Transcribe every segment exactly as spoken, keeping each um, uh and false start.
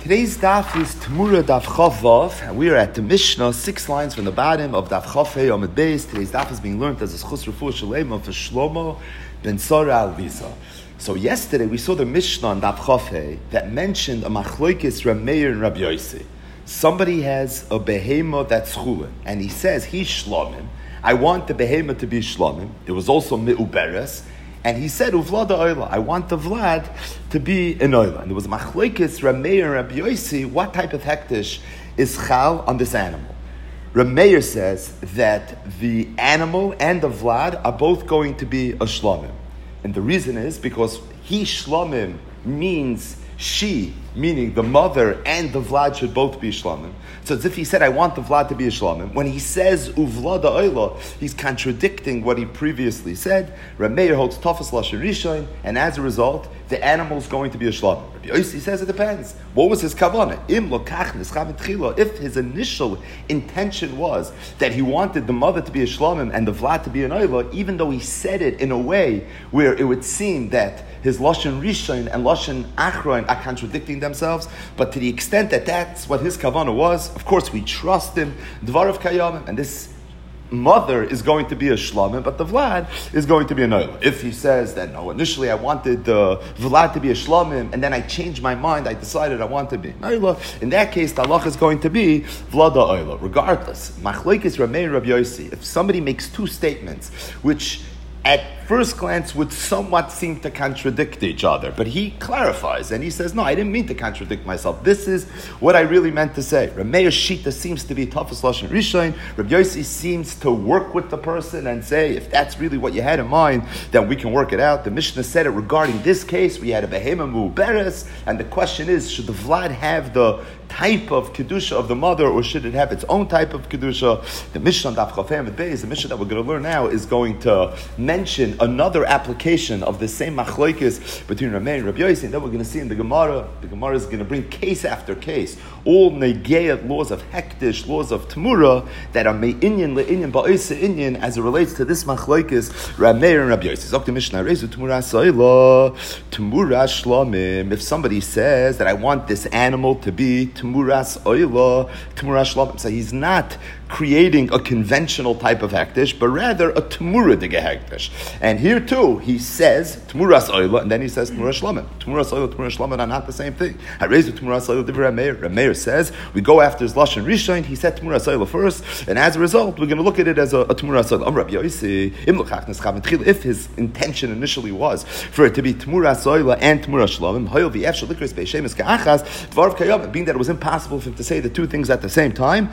Today's daf is Tmura Daf Chavav, and we are at the Mishnah, six lines from the bottom of Daf Chav Hey Amud Beis. Today's daf is being learned as a Chus Refuah Shalema for Shlomo ben Sora al Visa. So yesterday we saw the Mishnah on Daf Chav Hey that mentioned a Machlokes Reb Meir and Rabbi Yossi. Somebody has a behema that's chulin, and he says he's Shlomim. I want the behema to be Shlomim. It was also Mi'uberes. And he said, Uvlada Oyla, I want the Vlad to be an Oyla. And there was Machlokes, Reb Meir and Rabbi Yossi, what type of hektish is chal on this animal? Reb Meir says that the animal and the Vlad are both going to be a Shlomim. And the reason is because he Shlomim means she, meaning the mother and the Vlad should both be Shlomim. So it's if he said, I want the Vlad to be a Shlomim. When he says Uvlada Oyla, he's contradicting what he previously said. Reb Meir holds Tafas Lashon Rishon, and as a result, the animal's going to be a Shlomim. Rabbi Yossi says it depends. What was his kavanah? Im lokach nischav tchila. If his initial intention was that he wanted the mother to be a Shlomim and the Vlad to be an Oyla, even though he said it in a way where it would seem that his Lashon Rishon and Lashon Achron are contradicting themselves, but to the extent that that's what his kavanah was, of course we trust him, Dvarav Kayamim, and this mother is going to be a Shlomim, but the Vlad is going to be an Oyla. If he says that, no, initially I wanted the Vlad to be a Shlomim, and then I changed my mind, I decided I want to be an Oyla, in that case, the halach is going to be Vlada Oyla. Regardless, Machlokes Reb Meir and Rabbi Yossi, if somebody makes two statements, which at first glance would somewhat seem to contradict each other, but he clarifies and he says, no, I didn't mean to contradict myself. This is what I really meant to say. Reb Meir's shita seems to be Tafas Lashon Rishon. Reb Yossi seems to work with the person and say, if that's really what you had in mind, then we can work it out. The Mishnah said it regarding this case. We had a behema mu'beres, and the question is, should the Vlad have the type of kedusha of the mother, or should it have its own type of kedusha? The Mishnah on Daf Chav Hey Amud Beis, the Mishnah that we're going to learn now, is going to mention another application of the same machlokes between Reb Meir and Rabbi Yossi, and then we're going to see in the Gemara. The Gemara is going to bring case after case, all negayat laws of hektish, laws of tmura that are me'inyan le'inyan ba'oisa inyan as it relates to this machlokes Reb Meir and Rabbi Yossi. Zok the Mishnah, rezu tmura soila, tmura shlomim. If somebody says that I want this animal to be tmuras oila, tmuras shlomim, so he's not creating a conventional type of hektish, but rather a tmuradige hektish. And here too, he says tmuras oila, and then he says tmuras shlomim. Tmuras oila, tmuras shlomim are not the same thing. I raised the tmuras oila. Reb Meir. Reb Meir says we go after his lashon rishon. He said tmuras oila first, and as a result, we're going to look at it as a, a tmuras oila. Am Rabbi Yossi, im lokach neschav tchil. If his intention initially was for it to be tmuras oila and tmuras shlomim, hoyel v'efshel likris beishemis ka'achas dvarav kayam, being that it was impossible for him to say the two things at the same time,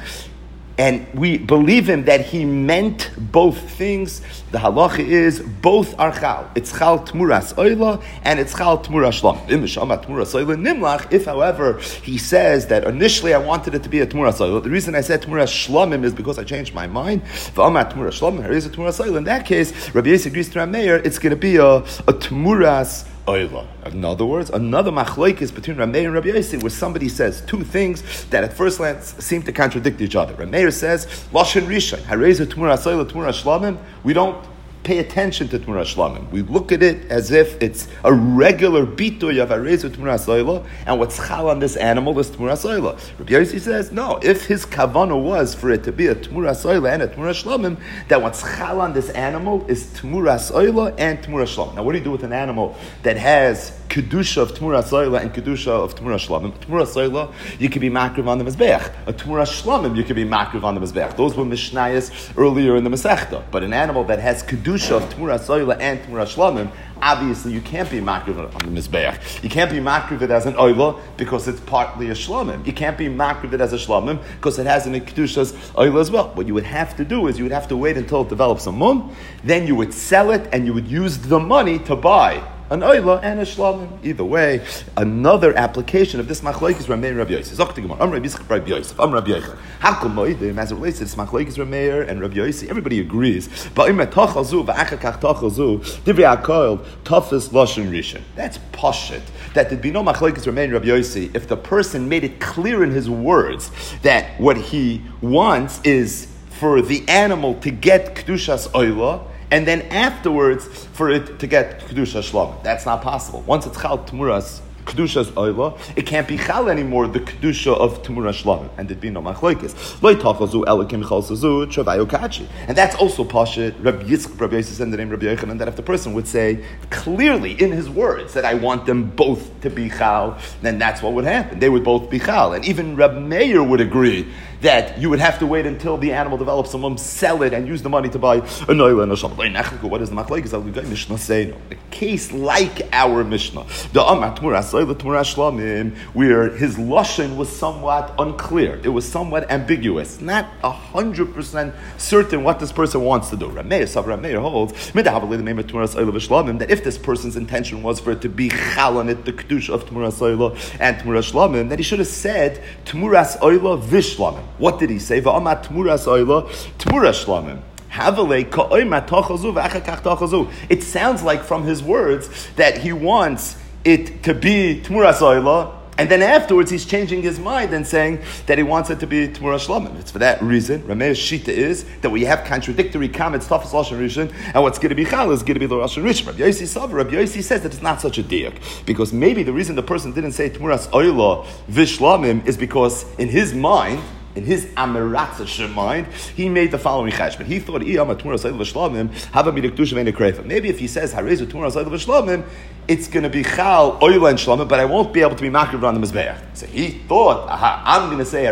and we believe him that he meant both things, the halacha is both are chal. It's chal tmuras oila and it's chal tmuras shlom. If, however, he says that initially I wanted it to be a tmuras oila, the reason I said tmuras shlomim is because I changed my mind. In that case, Rabbi Yossi agrees to Reb Meir, it's going to be a, a tmuras oila. In other words, another machlokes between Reb Meir and Rabbi Yossi, where somebody says two things that at first glance seem to contradict each other. Reb Meir says, Lashon Rishon, Harezu Tmuras Oila, Tmuras Shlomim. We don't pay attention to Tmuras Shlomim. We look at it as if it's a regular bitoy of Harezu Tmuras Oila, and what's chal on this animal is Tmuras Oila. Rabbi Yossi says, no, if his kavanah was for it to be a Tmuras Oila and a Tmuras Shlomim, that what's chal on this animal is Tmuras Oila and Tmuras Shlomim. Now, what do you do with an animal that has kedusha of Tmuras Oila and kedusha of Tmuras Shlomim? Tmuras Oila, you could be makriv on the mizbeach. A Tmuras Shlomim, you could be makriv on the mizbeach. Those were mishnayos earlier in the Masechta. But an animal that has kedusha of Tmuras Oila and Tmuras Shlomim, obviously you can't be makriv on the mizbeach. You can't be makriv it as an oila because it's partly a shlomim. You can't be makriv it as a shlomim because it has an kedusha's oila as well. What you would have to do is you would have to wait until it develops a mum, then you would sell it and you would use the money to buy an oila and a shlomim. Either way, another application of this machlokes Reb Meir and Rabbi Yossi. Zok the Gemara, Am Rabbi Yitzchak Rabbi Yosef, Am Rabbi Yochanan. Hakol moedim, as it relates to this machlokes Reb Meir and Rabbi Yossi, everybody agrees. Ba'im etachal zu v'achar kach tachal zu divrei hakoil tafas lashon rishon. That's pashut. That there'd be no machlokes Reb Meir and Rabbi Yossi if the person made it clear in his words that what he wants is for the animal to get kedushas oila, and then afterwards for it to get kedusha shlomim. That's not possible. Once it's chal tmuras Kedusha's oila, it can't be chal anymore, the Kedusha of Temura Shlamim. And there'd be no machlokes. Lo tachazu elakim chalsazu travayu kachi. And that's also Pasha, Rabbi Yitzchak, Rabbi Yossi said in the name Rabbi Yochanan, that if the person would say clearly in his words that I want them both to be chal, then that's what would happen. They would both be chal. And even Rabbi Meir would agree that you would have to wait until the animal develops, someone sell it and use the money to buy a noila and a shalom. What is the machlokes? Mishnah say a case like our Mishnah, the Amar Tmura Soila Tmura Shlamim, where his lashon was somewhat unclear, it was somewhat ambiguous, not a hundred percent certain what this person wants to do. Rameir Sav Rameir holds that if this person's intention was for it to be chal on it, the kedusha of Tmura Soila and Tmura Shlamim, that he should have said Tmuras Oila Vishlamim. What did he say? Va'amat Tmuras Oila Tmura Shlamim. It sounds like from his words that he wants it to be Tmuras Oila, and then afterwards he's changing his mind and saying that he wants it to be Tmuras Shlamim. It's for that reason, Rameir's Shita is that we have contradictory comments, Tafas Lashon Rishon, and what's going to be Chal is going to be the Lashon Rishon. Rabbi Yossi Savar, Rabbi Yossi says that it's not such a diak, because maybe the reason the person didn't say Tmuras Oila Vishlamim is because in his mind, in his Amiratza mind, he made the following cheshbon. He thought, maybe if he says, it's going to be chal, oil, and shlamim, but I won't be able to be makriv on the mizbeach. So he thought, aha, I'm going to say,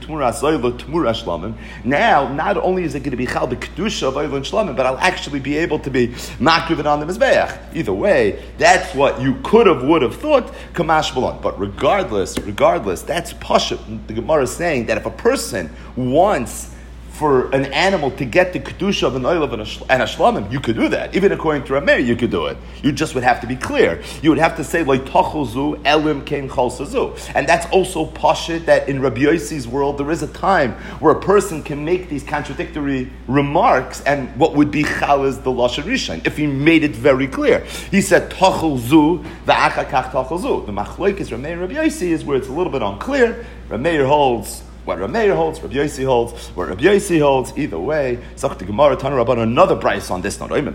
now, not only is it going to be chal the kedusha of oil and shlamim, but I'll actually be able to be makriv on the mizbeach. Either way, that's what you could have, would have thought, kamash balon. But regardless, regardless, that's pasha. The Gemara is saying that if a person person wants for an animal to get the kedusha of an oil and a shlamim, you could do that. Even according to Rameir, you could do it. You just would have to be clear. You would have to say like tachuzu elim kein chalsazu, and that's also pashit that in Rabbi Yossi's world there is a time where a person can make these contradictory remarks, and what would be chal is the lashon rishon if he made it very clear. He said tachuzu va'achakach tachuzu. The machlokes Rameir and Rabbi Yossi is where it's a little bit unclear. Rameir holds what Rameir holds, Rabbi Yossi holds, what Rabbi Yossi holds. Either way, Zok the Gemara, Tana Rabban, another price on this note. What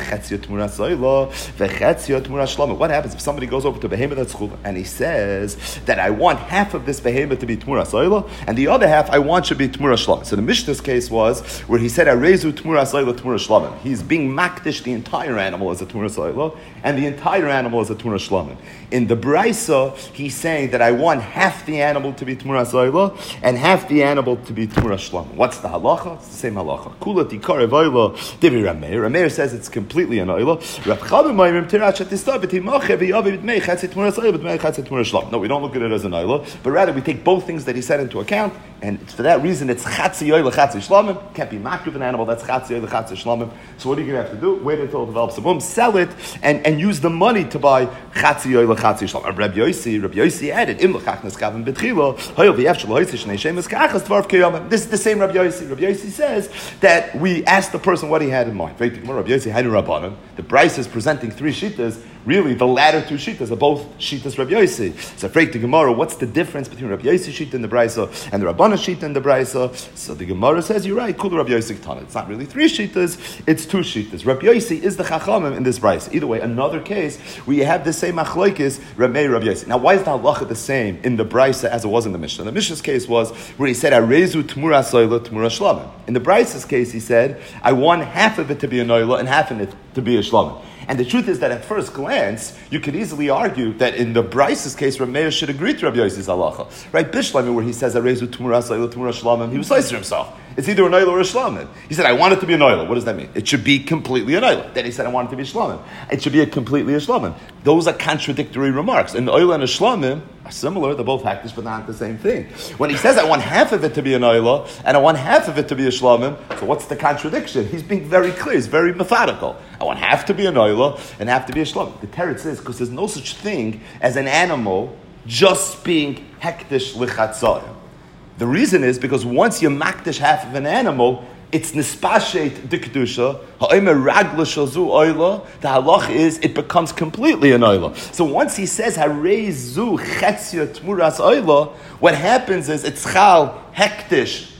happens if somebody goes over to behemoth that's chul and he says that I want half of this behemoth to be Tmura Soila and the other half I want should be Tmura Shlamim? So the Mishnah's case was where he said Arezu Tmura Soila Tmura Shlamim. He's being makdish the entire animal as a Tmura Soila and the entire animal as a Tmura Shlamim. In the Braisa, he's saying that I want half the animal to be Tmura Soila and half the animal to be Tmura Shlamim. What's the halacha? It's the same halacha. Kula tikar evayla divi Rameir. Rameir says it's completely an oila. Rav Chavim ma'imim tirach atistar v'timache v'yavi v'tmei chatzi Tmura Soila v'tmei chatzi Tmura Shlamim. No, we don't look at it as an oila, but rather we take both things that he said into account, and for that reason it's chatzi oila chatzi Shlamim. Can't be makriv an animal that's chatzi oila chatzi Shlamim. So what are you going to have to do? Wait until it develops a boom, sell it, and, and use the money to buy chatzi oila chatzi Shlamim. Rabbi Yossi, Rabbi Yossi added im l'chach neskavim b'tchila hayol v'yef shelo hoytzish neishem eskachas dvarv kiyom. This is the same Rabbi Yossi. Rabbi Yossi says that we asked the person what he had in mind. Rabbi Yossi had in Rabbanan. The Bryce is presenting three shitas. Really, the latter two shitas are both shitas Rabbi Yossi. So, afraid the Gemara, what's the difference between Rabbi Yossi shita in the Brisa and the Rabbanan shita in the Brisa? So the Gemara says, you're right, Kul Rabbi Yossi Ketana. It's not really three shitas, it's two shitas. Rabbi Yossi is the Chachamim in this Brisa. Either way, another case where you have the same machlokes, Rabbi Rabbi Yossi. Now, why is the halacha the same in the Brisa as it was in the Mishnah? The Mishnah's case was where he said, Arezu Tmura Soila Tmura Shlamim. In the Brisa's case, he said, I want half of it to be a Noila and half of it to be a Shlamim. And the truth is that at first glance, you could easily argue that in the Brisa's case, Rameir should agree to Rabbi Yossi's halacha. Right? Bishlamim, where he says, Arezu Tmura Soila Tmura Shlamim, he was slicing himself. It's either a Noila or a Shlamim. He said, I want it to be a Noila. What does that mean? It should be completely a Noila. Then he said, I want it to be a Shlamim. It should be a completely a Shlamim. Those are contradictory remarks. An Noila and a Shlamim are similar. They're both hektish, but not the same thing. When he says, I want half of it to be a Noila, and I want half of it to be a Shlamim, so what's the contradiction? He's being very clear. He's very methodical. I want half to be a Noila, and half to be a Shlamim. The Teretz is, because there's no such thing as an animal just being hektish lichatzayim. The reason is because once you makdish half of an animal, it's nispashet the kedusha. Ha'omer ragla shazu oila. The halach is it becomes completely an oila. So once he says hareizu chetzia tmuras oila, what happens is it's chal hektish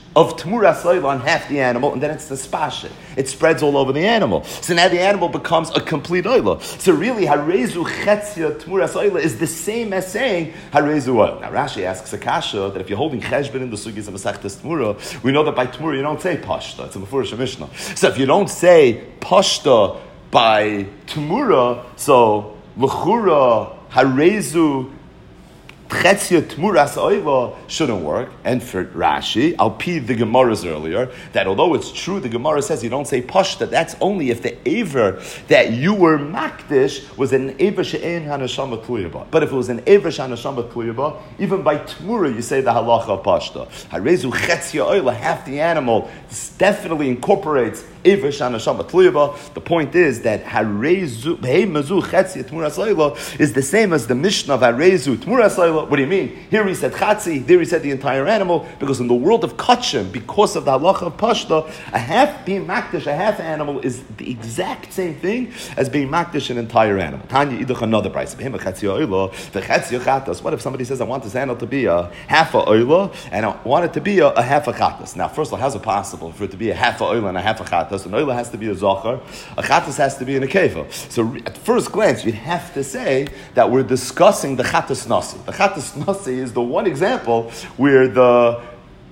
of Tmuras Oila on half the animal, and then it's the spashit. It spreads all over the animal. So now the animal becomes a complete Oila. So really, Harezu Chetzia Tmuras Oila is the same as saying Harezu Oila. Now Rashi asks a kasha that if you're holding Cheshbon in the Sugis of Masechtas Tmura, we know that by Tmura you don't say Pashta. It's a Mefurish Mishnah. So if you don't say Pashta by Tmura, so L'chura Harezu Chetzia Tmuras Oila shouldn't work. And for Rashi, I'll pee the Gemaras earlier, that although it's true, the Gemara says you don't say Pashta, that's only if the Aver that you were Makdish was an Aver She'en HaNeshama Tluyaba. But if it was an Aver She'Haneshama Tluyaba, even by Tmura you say the halacha of Pashta. Harezu Chetzia Oila, half the animal, definitely incorporates Aver She'Haneshama Tluyaba. The point is that Harezu Mazu Chetzia Tmuras Oila is the same as the Mishnah of Harezu Tmuras Oila. What do you mean? Here he said Chatzi, there he said the entire animal, because in the world of Kachim, because of the halacha of Pashta, a half being makdish, a half animal is the exact same thing as being makdish an entire animal. Tanya Idach another price. What if somebody says, I want this animal to be a half a oila, and I want it to be a, a half a chatas? Now, first of all, how's it possible for it to be a half a oila and a half a chatas? An oila has to be a zachar, a chatas has to be in a keva. So at first glance, you'd have to say that we're discussing the chatas nasi. The chatas nasi is the one example where the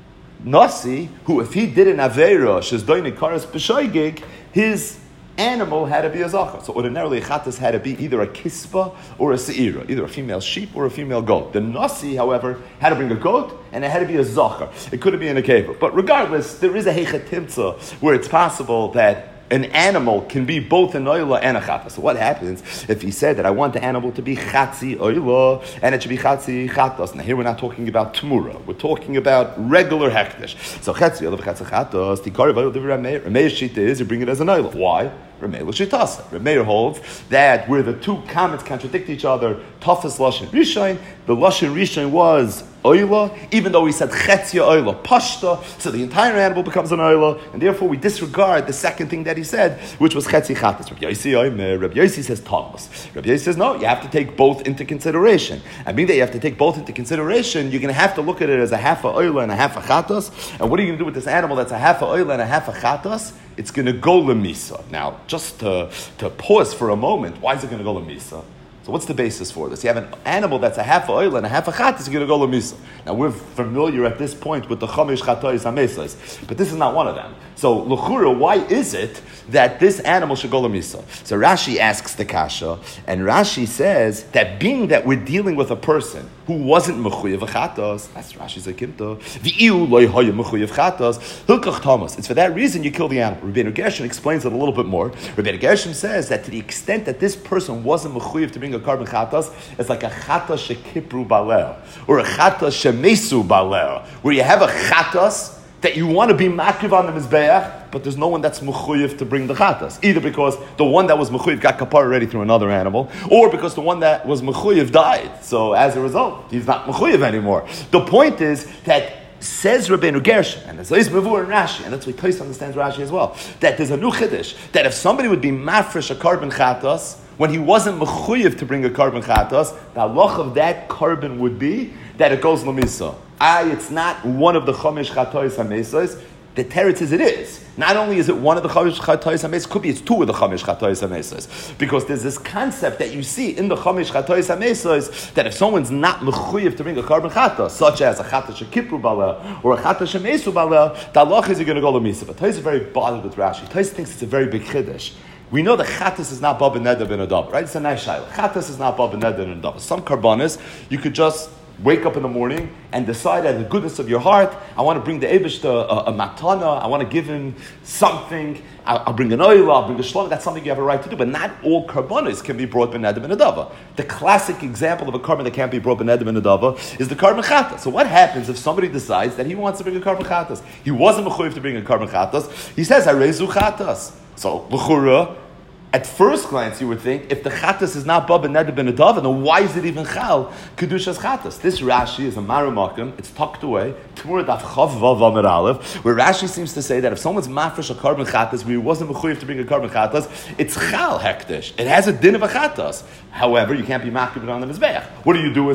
nasi, who if he did an aveira, shezdoini karas b'shoigig, his animal had to be a zachar. So ordinarily, a chatas had to be either a kispa or a seira, either a female sheep or a female goat. The nasi, however, had to bring a goat, and it had to be a zachar. It couldn't be in a kever. But regardless, there is a heichatimtza where it's possible that an animal can be both an oila and a chatas. So what happens if he said that I want the animal to be chatzi oila and it should be chatzi chatas? Now here we're not talking about tmura. We're talking about regular hektish. So chatzi oila v'chatzi chatas, tikari v'oil divrei Rameir. Rameir's shita is you bring it as an oila. Why? Rameir l'shitasa. Rameir holds that where the two comments contradict each other, tafas lashon rishon, the lashon rishon was oila, even though he said chetzia oila, pashta, so the entire animal becomes an oila, and therefore we disregard the second thing that he said, which was chetzi chatas. Rabbi Yossi oimer, Rabbi Yossi says Thomas. Rabbi Yossi says no, you have to take both into consideration. I mean that you have to take both into consideration. You're going to have to look at it as a half a oila and a half a chatas. And what are you going to do with this animal that's a half a oila and a half a chatas? It's going to go lemisa. Now, just to, to pause for a moment, why is it going to go lemisa? So what's the basis for this? You have an animal that's a half a oil and a half a chatas, you're going to go lemisa. Now we're familiar at this point with the chamish chatois hamesas, but this is not one of them. So l'chura, why is it that this animal should go lemisa? So Rashi asks the kasha, and Rashi says that being that we're dealing with a person who wasn't mechuyev chatas, that's Rashi's akimta. V'iu loy hoya mechuyev chatas hilkach tamas. It's for that reason you kill the animal. Rabbeinu Gershon explains it a little bit more. Rabbeinu Gershon says that to the extent that this person wasn't mechuyev to bring a carbon chatas, it's like a chatas shekipru balel or a chatas shemesu balel, where you have a chatas that you want to be makiv on the mizbeach, but there's no one that's mechuyev to bring the chatas. Either because the one that was mechuyev got kapar already through another animal, or because the one that was mechuyev died. So as a result, he's not mechuyev anymore. The point is that says Rabbeinu Gershon, and it's Leis Mavur and Rashi, and that's what Tais understands Rashi as well, that there's a new chiddush, that if somebody would be mafresh a carbon chatas, when he wasn't mechuyev to bring a carbon chatas, the halach of that carbon would be that it goes lemisa. Ah, it's not one of the chomish chatois hamesas. The teretz is it is. Not only is it one of the chomish chatois hamesas, could be it's two of the chomish chatois hamesas, because there's this concept that you see in the chomish chatois hamesas that if someone's not mechuyev to bring a carbon chata, such as a chata shekipru baleh or a chata shemesu baleh, the halach is you're going to go lemisa. But Tais is very bothered with Rashi. Tais thinks it's a very big chiddush. We know that chatas is not bab and neder ben adav, right? It's a nice shayla. Chatas is not bab and neder ben adav. Some karbanis, you could just wake up in the morning and decide out of the goodness of your heart, I want to bring the Eibush to a, a matana, I want to give him something, I'll, I'll bring an oil, I'll bring a shlom, that's something you have a right to do, but not all karbanis can be brought ben neder ben adava. The classic example of a carbon that can't be brought ben neder ben adava is the carbon chatas. So what happens if somebody decides that he wants to bring a carbon chatas? He wasn't mechuyev to bring a carbon chatas, he says, Harezu chatas. So, l'chura, at first glance, you would think, if the chatas is not bab and neder ben adav, then why is it even chal kedushas chatas? This Rashi is a maramakim. It's tucked away. Tmur daf chav vav amid aleph, where Rashi seems to say that if someone's mafresh a carbon chatas, where he wasn't mechuyev to bring a carbon chatas, it's chal hektish. It has a din of a chatas. However, you can't be makib on the mizbeach. What do you do with it?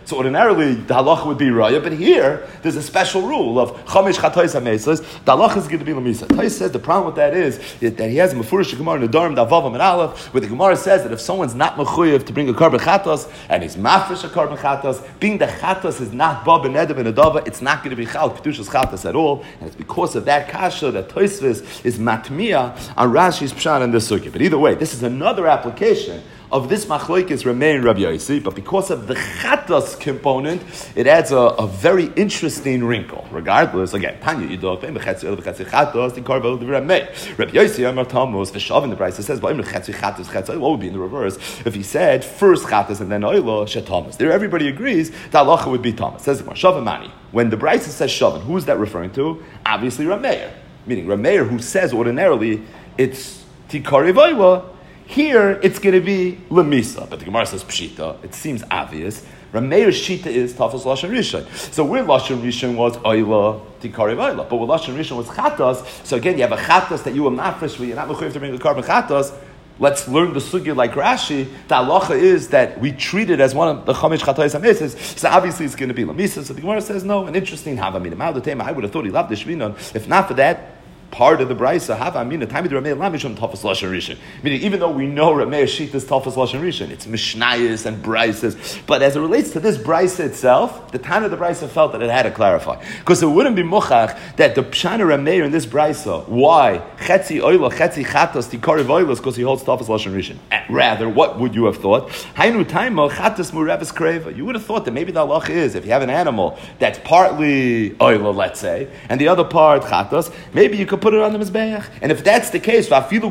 So ordinarily, the halacha would be raya, but here, there's a special rule of chamish chatois ha-mesas. The halacha is going to be lamisa. Tais says the problem with that is that he has a mefurish Gemara in the Darm, the Avavam and Aleph, where the Gemara says that if someone's not mechuyev to bring a korban chatos, and he's mafresh a korban chatos, being the chatos is not ba b'nedem and adava, it's not going to be chal kedushas chatos at all, and it's because of that kasha that Tosfos is matmia on Rashi's pshat in this sukkah. But either way, this is another application of this machlokes Rameh and Rabbi Yossi, but because of the chatas component, it adds a, a very interesting wrinkle. Regardless, again, Tanya Yidok, Bechetzi Bechetzi Chatos, the Karvel the Rameh. Rabbi Yossi Amar Tammuz, Veshav in the Brisa says, Bechetzi Chatos Chatos. What would be in the reverse if he said first Chatos and then Oilo Shetamas? There, everybody agrees that halacha would be Tamas. Says the Shavamani. When the Brisa says Shavan, who is that referring to? Obviously Rameh, meaning Rameh, who says ordinarily it's Tikari Vayla. Here, it's going to be lemisa, but the Gemara says pshita. It seems obvious. Rameir's shita is tafos lashon rishon. So where lashon rishon was oila tikari vayla, but where lashon rishon was chatas. So again, you have a chatas that you were mafresh, where you're not mechuyev to bring a carbon chatas. Let's learn the sugya like Rashi. The halacha is that we treat it as one of the chamish chatois ha-mesas. So obviously it's going to be lemisa. So the Gemara says no. An interesting havamina. I would have thought he loved the shvinon. If not for that part of the brisa, have I mean the time of the Rameh Lamishon Tafas Lashon Rishon. Meaning, even though we know Rameh Shita is Tafas Lashon Rishon, it's Mishnayos and Brisas, but as it relates to this brisa itself, the time of the brisa felt that it had to clarify, because it wouldn't be muchach that the Pshana Rameh in this brisa, why Chetzi Oila Chetzi Chatos Tikari Oilos, because he holds Tafas Lashon Rishon. Rather, what would you have thought? Hainu Taimo Chatos Mureves Kreva. You would have thought that maybe the halacha is if you have an animal that's partly Oila, let's say, and the other part Chatos, maybe you could put it on the mizbeach. And if that's the case,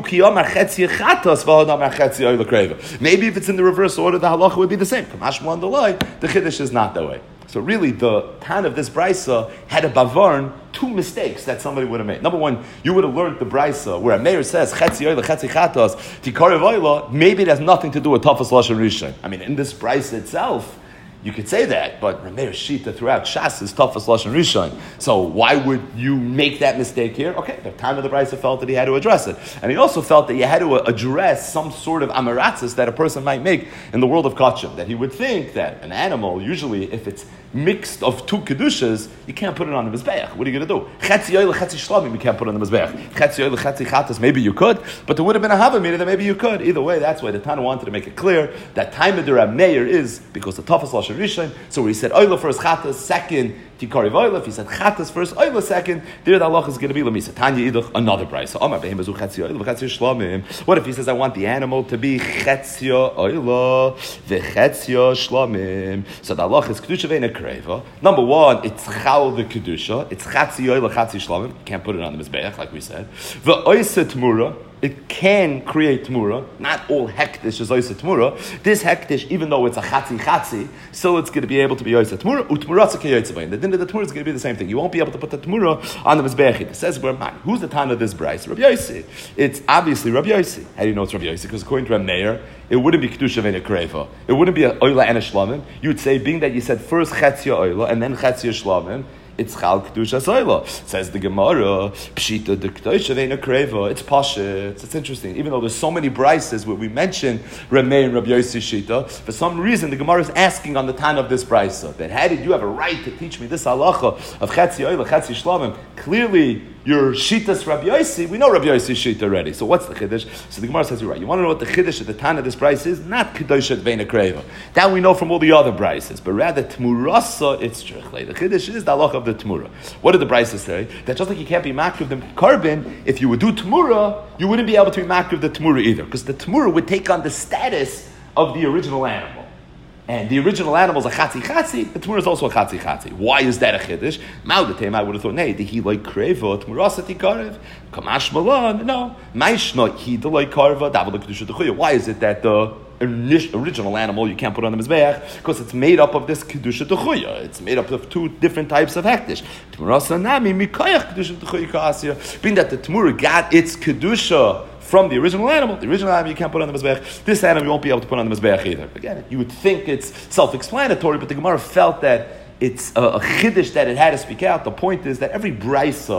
maybe if it's in the reverse order, the halacha would be the same. The chiddush is not that way. So really, the tan of this brisa had a bavarn, two mistakes that somebody would have made. Number one, you would have learned the brisa where a mayor says chetzi oila chetzi chatos tikari oila. Maybe it has nothing to do with tafas lashon rishon. I mean, in this brisa itself, you could say that, but Rameir Shita throughout Shas is Tafas Lashon Rishon. So why would you make that mistake here? Okay, the time of the Brisa felt that he had to address it. And he also felt that you had to address some sort of amaratzis that a person might make in the world of Kachim. That he would think that an animal, usually if it's mixed of two kedushas, you can't put it on the mizbeach. What are you going to do? Chetzi oil, chetzi shlamim, you can't put it on the mizbeach. Chetzi oil, chetzi chatas, maybe you could, but there would have been a havamina that maybe you could. Either way, that's why the Tana wanted to make it clear that time of the Rameir is because the Tafas Lashon Rishon. So he said oil first chatas, second tikari oil. If he said chatas first, oil second, there the halach is going to be lemisa. Tanya idach another price. Omar behemezu chetzi oil, chetzi shlamim. What if he says I want the animal to be chetzi oil, v'chetzi shlamim? So the halach is kedusha ve'ina. Number one, it's chal the kedusha. It's chatzi oil, chatzi shlamim. You can't put it on the mizbeach, like we said. V'oisa tmura. It can create tmura. Not all hektish is oisa tmura. This hektish, even though it's a chatzi chatzi, still it's going to be able to be oisa tmura. Utmuratza kiyotzabayin. The din of the tmura is going to be the same thing. You won't be able to put the tmura on the mizbeach. It says we're man. Who's the time of this brayse? Rabbi Yossi. It's obviously Rabbi Yossi. How do you know it's Rabbi Yossi? Because according to Rameir, it wouldn't be kedusha ve'ina kreva. It wouldn't be a oila and a shlamim. You would say, being that you said first chetzia oila and then chetzia shlamim, it's chal kedusha soila. Says the Gemara, pshita de kedusha ve'ina kreva. It's pashit. It's interesting. Even though there's so many brises where we mention Rameh and Rabbi Yossi shita, for some reason the Gemara is asking on the time of this brisa that how did you have a right to teach me this halacha of chetzia oila, chetzia shlamim? Clearly, your shitas Rabbi Yossi, we know Rabbi Yossi shita already. So what's the chiddush? So the Gemara says you're right. You want to know what the chiddush at the time of this price is? Not kedusha ve'ina kreva. That we know from all the other brises, but rather tmurasa it's trichle. The chiddush is the halacha of the tmura. What did the brises say? That just like you can't be makriv the carbon, if you would do tmura, you wouldn't be able to be makriv the tmura either, because the tmura would take on the status of the original animal. And the original animal is a chatzi chatzi, the tmura is also a chatzi chatzi. Why is that a chiddush? Maudatem, I would have thought, nay, did he like kreva, tmurasa tikarev, kamash malan? No. Maishna, he like karva, davel kedusha techuya. Why is it that the original animal you can't put on the mizbeach? Because it's made up of this kedusha techuya. It's made up of two different types of hektish. Tmurasa nami mikayach kedusha techuya kaasya. Being that the tmura got its kedusha from the original animal. The original animal you can't put on the mizbeach. This animal you won't be able to put on the mizbeach either. Again, you would think it's self-explanatory, but the Gemara felt that it's a, a chiddush that it had to speak out. The point is that every brisa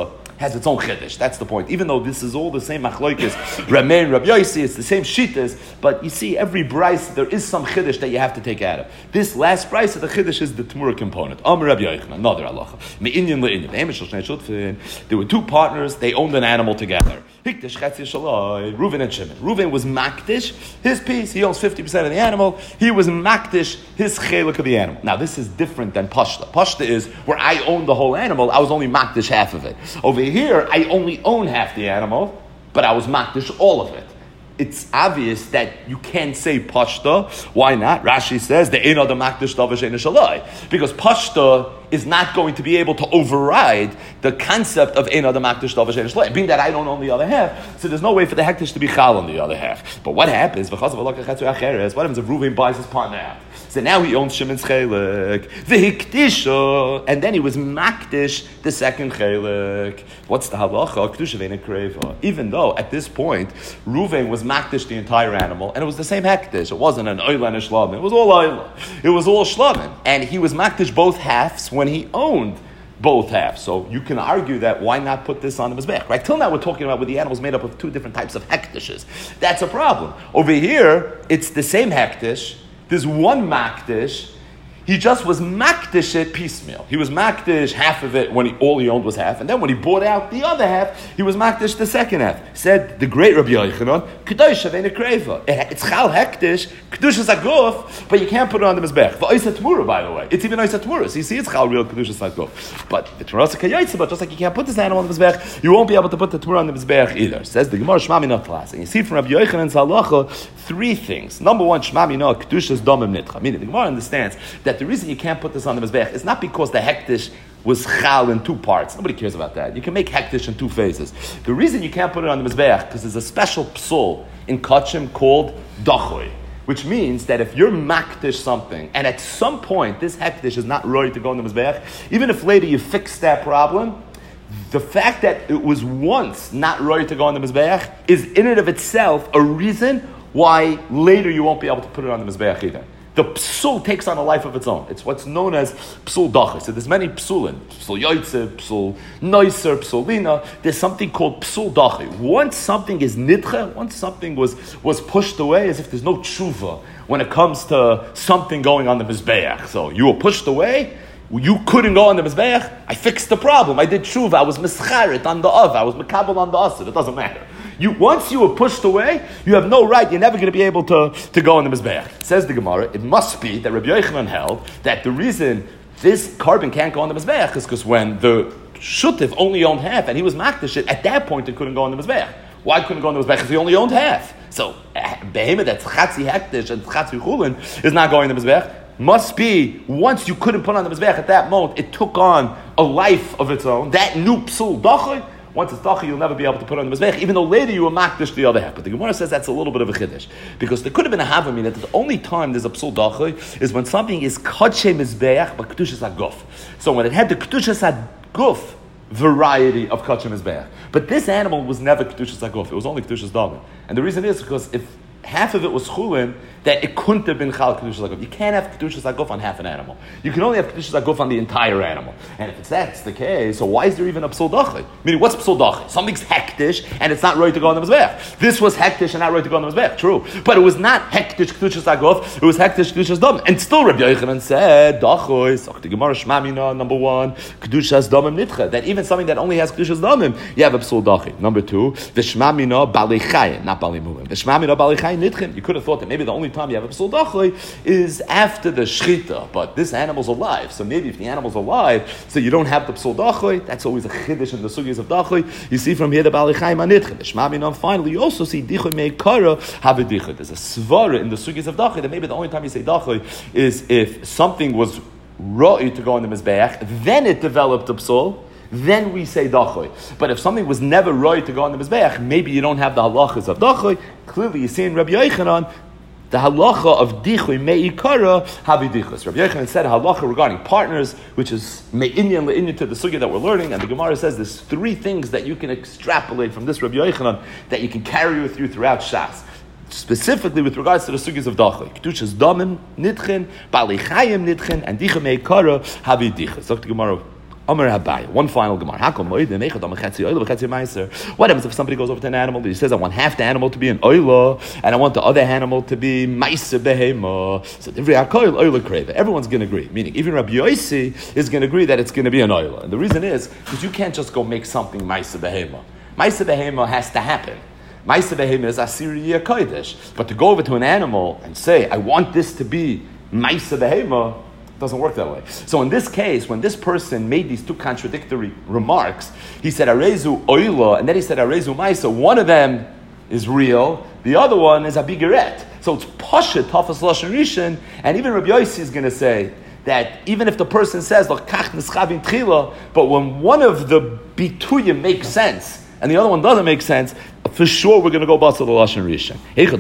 has its own chiddush. That's the point. Even though this is all the same machlokes, Rameir and Rabbi Yossi, it's the same shittas, but you see, every brayse, there is some chiddush that you have to take out of. This last brayse, the chiddush is the Tamura component. Amar Rabbi Yochanan, another halacha. Me'inyan le'inyan. There were two partners, they owned an animal together. Hikdash Chetzi Shalai, Reuven and Shimon. Reuven was makdish, his piece, he owns fifty percent of the animal, he was makdish, his chelik of the animal. Now this is different than Pashta. Pashta is where I own the whole animal, I was only makdish half of it. Over here, I only own half the animal, but I was makdish all of it. It's obvious that you can't say Pashta. Why not? Rashi says the Ein Adam Makdish Dava She'ein Shalai, because Pashta is not going to be able to override the concept of Ein Adam Makdish Dava She'ein Shalai. Being that I don't own the other half, so there's no way for the hektish to be chal on the other half. But what happens? What happens if Reuven buys his partner out? So now he owns Shimon's chelik, v'hikdisha, and then he was makdish the second chelik. What's the halacha? Kedusha v'eina kreva. Even though at this point Reuven was makdish the entire animal, and it was the same hektish. It wasn't an oila and a shlavim. It was all oila. It was all shlavim, and he was makdish both halves when he owned both halves. So you can argue that why not put this on the mizbech, right? Till now we're talking about where the animal's made up of two different types of hektishes. That's a problem. Over here, it's the same hektish. There's one makdish. He just was makdish it piecemeal. He was makdish half of it when he, all he owned was half, and then when he bought out the other half, he was makdish the second half. Said the great Rabbi Yochanan, Kedosh Avein Kreva. It's chal hektish, Kedushas Aguf, but you can't put it on the mizbech. V'oisa Tmura, by the way, it's even oisa Tmura. So you see, it's chal real Kedushas Aguf. But the Tmurasa Kayotze, but just like you can't put this animal on the mizbech, you won't be able to put the Tmura on the mizbech either. Says the Gemara Shema Mina class, and you see from Rabbi Yochanan's halacha three things. Number one, Shema Mina Kedushas Domim Nitcha. Meaning the Gemara understands that the reason you can't put this on the mizbech is not because the hektish was chal in two parts. Nobody cares about that. You can make hektish in two phases. The reason you can't put it on the mizbech because there's a special psul in kachim called dachoy, which means that if you're makdish something and at some point this hektish is not ready to go on the mizbech, even if later you fix that problem, the fact that it was once not ready to go on the mizbech is in and of itself a reason why later you won't be able to put it on the mizbech either. The psul takes on a life of its own. It's what's known as psul dachis. So there's many psulin. Psul yoytze, psul noiser, psul lina. There's something called psul dachi. Once something is nidche, once something was, was pushed away, as if there's no tshuva when it comes to something going on the mizbeach. So you were pushed away, you couldn't go on the mizbeach, I fixed the problem. I did tshuva, I was mischaret on the av, I was mekabel on the asr. It doesn't matter. You, once you were pushed away, you have no right, you're never going to be able to, to go on the mizbeach. Says the Gemara, it must be that Rabbi Yochanan held that the reason this carbon can't go on the mizbeach is because when the shutif only owned half and he was makdish it, at that point it couldn't go on the mizbeach. Why couldn't it go on the mizbeach? Because he only owned half. So, behemoth that's chatzi hektish and chatzi chulin is not going on the mizbeach. Must be, once you couldn't put on the mizbeach at that moment, it took on a life of its own. That new psul dachoy, once it's dachi, you'll never be able to put it on the mizbech, even though later you were makdish the other half. But the Gemara says that's a little bit of a chiddush, because there could have been a havamina that the only time there's a psul dachi is when something is kadshe mizbech but kedushas aguf. So when it had the kedushas aguf variety of kadshe mizbech, but this animal was never kedushas aguf; it was only kedushas daven. And the reason is because if half of it was chulin, that it couldn't have been chal kedushas aguf. You can't have kedushas aguf on half an animal. You can only have kedushas aguf on the entire animal. And if it's that's the case, so why is there even a psul dachi? Meaning, what's psul dachi? Something's hektish and it's not ready to go on the mizbech. This was hektish and not ready to go on the mizbech. True, but it was not hektish kedushas aguf. It was hektish kedushas dam. And still, Rabbi Yochanan said dachois. The Gemara Shmamina number one kedushas damim nitcha. That even something that only has kedushas damim, you have a psul dachi. Number two, v'shmamina balei chayin, not balei muvim. V'shmamina balei chayin nitchin. You could have thought that maybe the only time you have a psul dachi is after the shchita, but this animal's alive. So maybe if the animal's alive, so you don't have the psul dachi. That's always a chiddush in the sugyas of dachi. You see from here the balei chayin nitchin. V'shmamina. Finally, you also see dichoy meikara havidichoy. There's a svara in the sugyas of dachi that maybe the only time you say dachi is if something was ra'i to go on the mizbeach, then it developed a psul. Then we say dachoy. But if something was never right to go on the mizbeach, maybe you don't have the halachas of dachoy. Clearly, you see in Rabbi Yochanan the halacha of dichoy meikara havidichos. Rabbi Yochanan said halacha regarding partners, which is me'inyan le'inyan to the sugya that we're learning, and the Gemara says there's three things that you can extrapolate from this Rabbi Yochanan that you can carry with you throughout Shas. Specifically with regards to the sugyas of dachoy, kedushas damim nitchen, balei chayim nitchen, and dichoy meikara havidichos. Look to Gemara. Amar Abaye. One final Gemara. What happens if somebody goes over to an animal? He says, I want half the animal to be an oila, and I want the other animal to be ma'aser behema. So everyone's going to agree. Meaning, even Rabbi Yossi is going to agree that it's going to be an oila. And the reason is, because you can't just go make something ma'aser behema. Ma'aser behema has to happen. Ma'aser behema is asiri kodesh. But to go over to an animal and say, I want this to be ma'aser behema, doesn't work that way. So in this case, when this person made these two contradictory remarks, he said arezu oila, and then he said arezu ma'aser. One of them is real, the other one is a bigeret. So it's pasha tafas lashon rishon, and even Rabbi Yossi is going to say that even if the person says l'kach nischavin tchila, but when one of the bituyim makes sense and the other one doesn't make sense, for sure we're going to go back to the lashon rishon.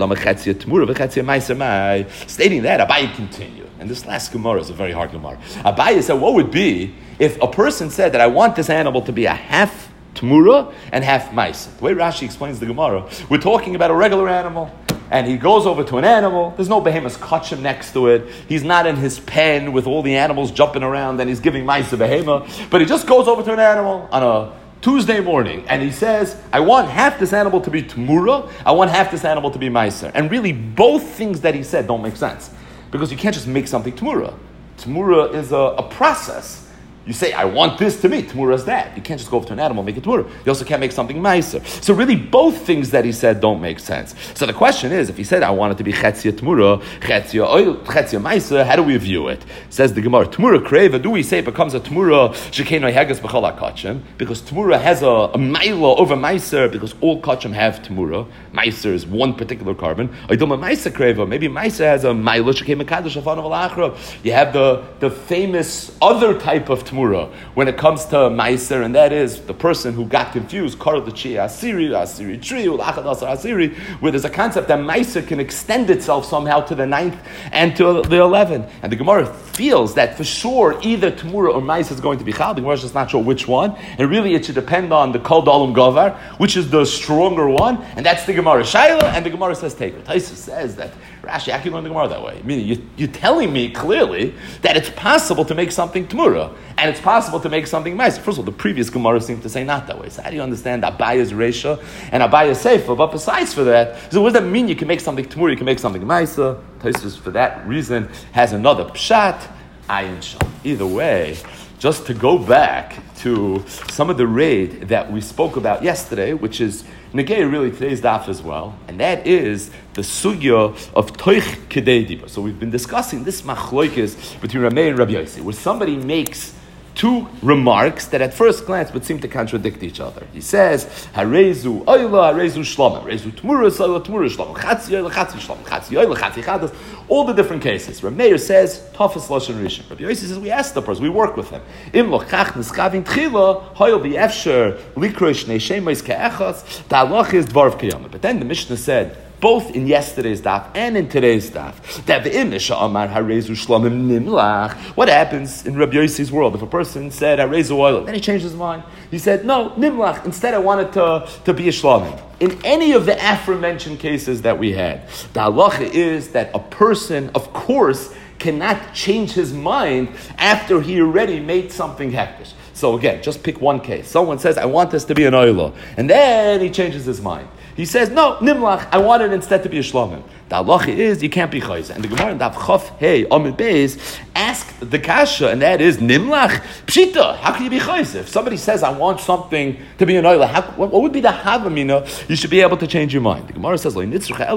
Stating that, Abaye continued. And this last Gemara is a very hard Gemara. Abaye said, what would be if a person said that I want this animal to be a half Tmura and half Ma'aser? The way Rashi explains the Gemara, we're talking about a regular animal, and he goes over to an animal, there's no behemoth kachim next to it, he's not in his pen with all the animals jumping around and he's giving Ma'aser behemoth, but he just goes over to an animal on a Tuesday morning, and he says, I want half this animal to be Tmura, I want half this animal to be Ma'aser. And really, both things that he said don't make sense. Because you can't just make something Tmura. Tmura is a, a process. You say, I want this to be, Tmura is that. You can't just go over to an animal and make it Tmura. You also can't make something Ma'aser. So really, both things that he said don't make sense. So the question is, if he said, I want it to be Chetzia Tmura, Chetzia oil, Chetzia Ma'aser, how do we view it? Says the Gemara, Tmura Kreva, do we say it becomes a Tmura, Shekeno Hegas B'chol HaKachim, because Tmura has a, a Maila over Ma'aser, because all Kachim have Tmura. Ma'aser is one particular carbon. Oidoma Ma'aser Kreva, maybe Ma'aser has a Maila, Shekeno Mekadosh Afanav Al-Achra. You have the, the famous other type of Tmura when it comes to Ma'aser, and that is the person who got confused, Kar L'Chi Asiri, Asiri Tri, Ulachad Asar Asiri, where there's a concept that Ma'aser can extend itself somehow to the ninth and to the eleventh. And the Gemara feels that for sure either Tmura or Ma'aser is going to be Chal. The Gemara is just not sure which one, and really it should depend on the Kol Dalam Gavar, which is the stronger one, and that's the Gemara Shaila, and the Gemara says take it. Taisa says that Rashi, how can you learn the Gemara that way? Meaning, you, you're telling me clearly that it's possible to make something Tmura, and it's possible to make something Ma'aser. First of all, the previous Gemara seemed to say not that way. So how do you understand Abaye's Reisha and Abaye's Seifa? But besides for that, so what does that mean? You can make something Tmura, you can make something Ma'aser. Tosfos, for that reason, has another Pshat, Ayin Sham. Either way, just to go back to some of the raid that we spoke about yesterday, which is Negei really today's daf as well, and that is the sugya of Toich Kedei Dibur. So we've been discussing this machloikis between Rameh and Rabbi Yossi, where somebody makes two remarks that at first glance would seem to contradict each other. He says, Harezu Oyla, Harezu Shloma, Harezu Tmura, Oyla, Tmura, Shloma, Chatzi Oyla, Chatzi Shloma, Chatzi Oyla, Chatzi Chadas, all the different cases. Rameir says, Tafas Lashon Rishon. Rabbi Yossi says, we ask the person, we work with him. Im Lochach Niskavin Tchila, Hoyel B'Efsher, Likrosh Neishemois Ke'echas, Ta'alach is Dvarv Kiyama. But then the Mishnah said, both in yesterday's daf and in today's daf, that the Imnisha Amar Harezu Shlomim Nimlach. What happens in Rabbi Yossi's world? If a person said Harezu Oil, then he changed his mind. He said, no, Nimlach, instead I wanted to, to be a Shlomim. In any of the aforementioned cases that we had, the halacha is that a person, of course, cannot change his mind after he already made something hektish. So again, just pick one case. Someone says, I want this to be an oila, and then he changes his mind. He says, no, Nimlach, I want it instead to be a Shlomim. The halacha is, you can't be chayza. And the Gemara in Daf Chof Hey Amid Beis asked the kasha, and that is, Nimlach, Pshita, how can you be chayza? If somebody says, I want something to be an oila, how, what, what would be the havamina? You should be able to change your mind. The Gemara says, Now the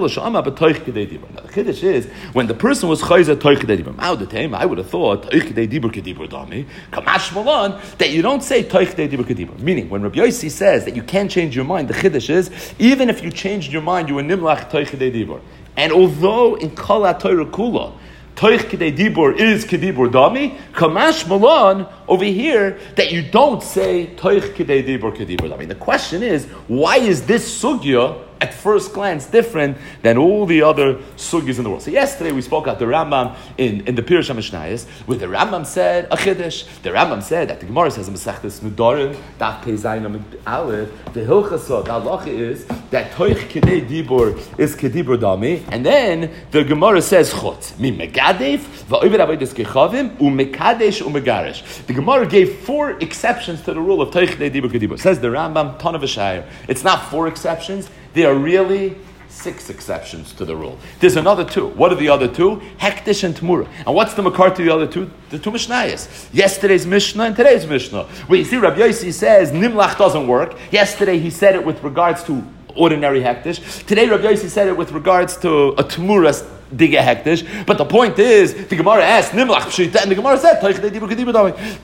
Kiddush is, when the person was chayza, Toich Kedei Dibur. I would have thought, Toich Kedei Dibur Kedibur Dami, Kamash Malan, that you don't say Toich Kedei Dibur Kedibur. Meaning, when Rabbi Yossi says that you can't change your mind, the Kiddush is, even if you changed your mind, you were Nimlach Toich Kedei Dibur. And although in Kol HaTorah Kula, Toich Kedei Dibur is Kedibur Dami, Kamash Malan, over here, that you don't say Toich Kedei Dibur Kedibur Dami. The question is, why is this sugya at first glance different than all the other sugis in the world. So yesterday we spoke about the Rambam in, in the Pirush HaMishnayos, where the Rambam said a chiddush. The Rambam said that the Gemara says in Masechtas Nedarim, Daf Pei Zayin Amud Aleph, the Hilchasa, the halacha is that Toich Kedei Dibur is Kedibur Dami, and then the Gemara says Chutz, Mi Megadev, Va'ovid Avodas Kechavim, U Mekadesh U Megarish. The Gemara gave four exceptions to the rule of Toich Kedei Dibur Kedibur. Says the Rambam, Ton of a Shire. It's not four exceptions. There are really six exceptions to the rule. There's another two. What are the other two? Hektish and Tmura. And what's the makar to the other two? The two Mishnayos. Yesterday's Mishnah and today's Mishnah. Where you see Rabbi Yossi says Nimlach doesn't work. Yesterday he said it with regards to ordinary Hektish. Today Rabbi Yossi said it with regards to a Tmura Diga Hektish. But the point is, the Gemara asked Nimlach Pshita, and the Gemara said Toich Kedei Dibur Kedibur Dami.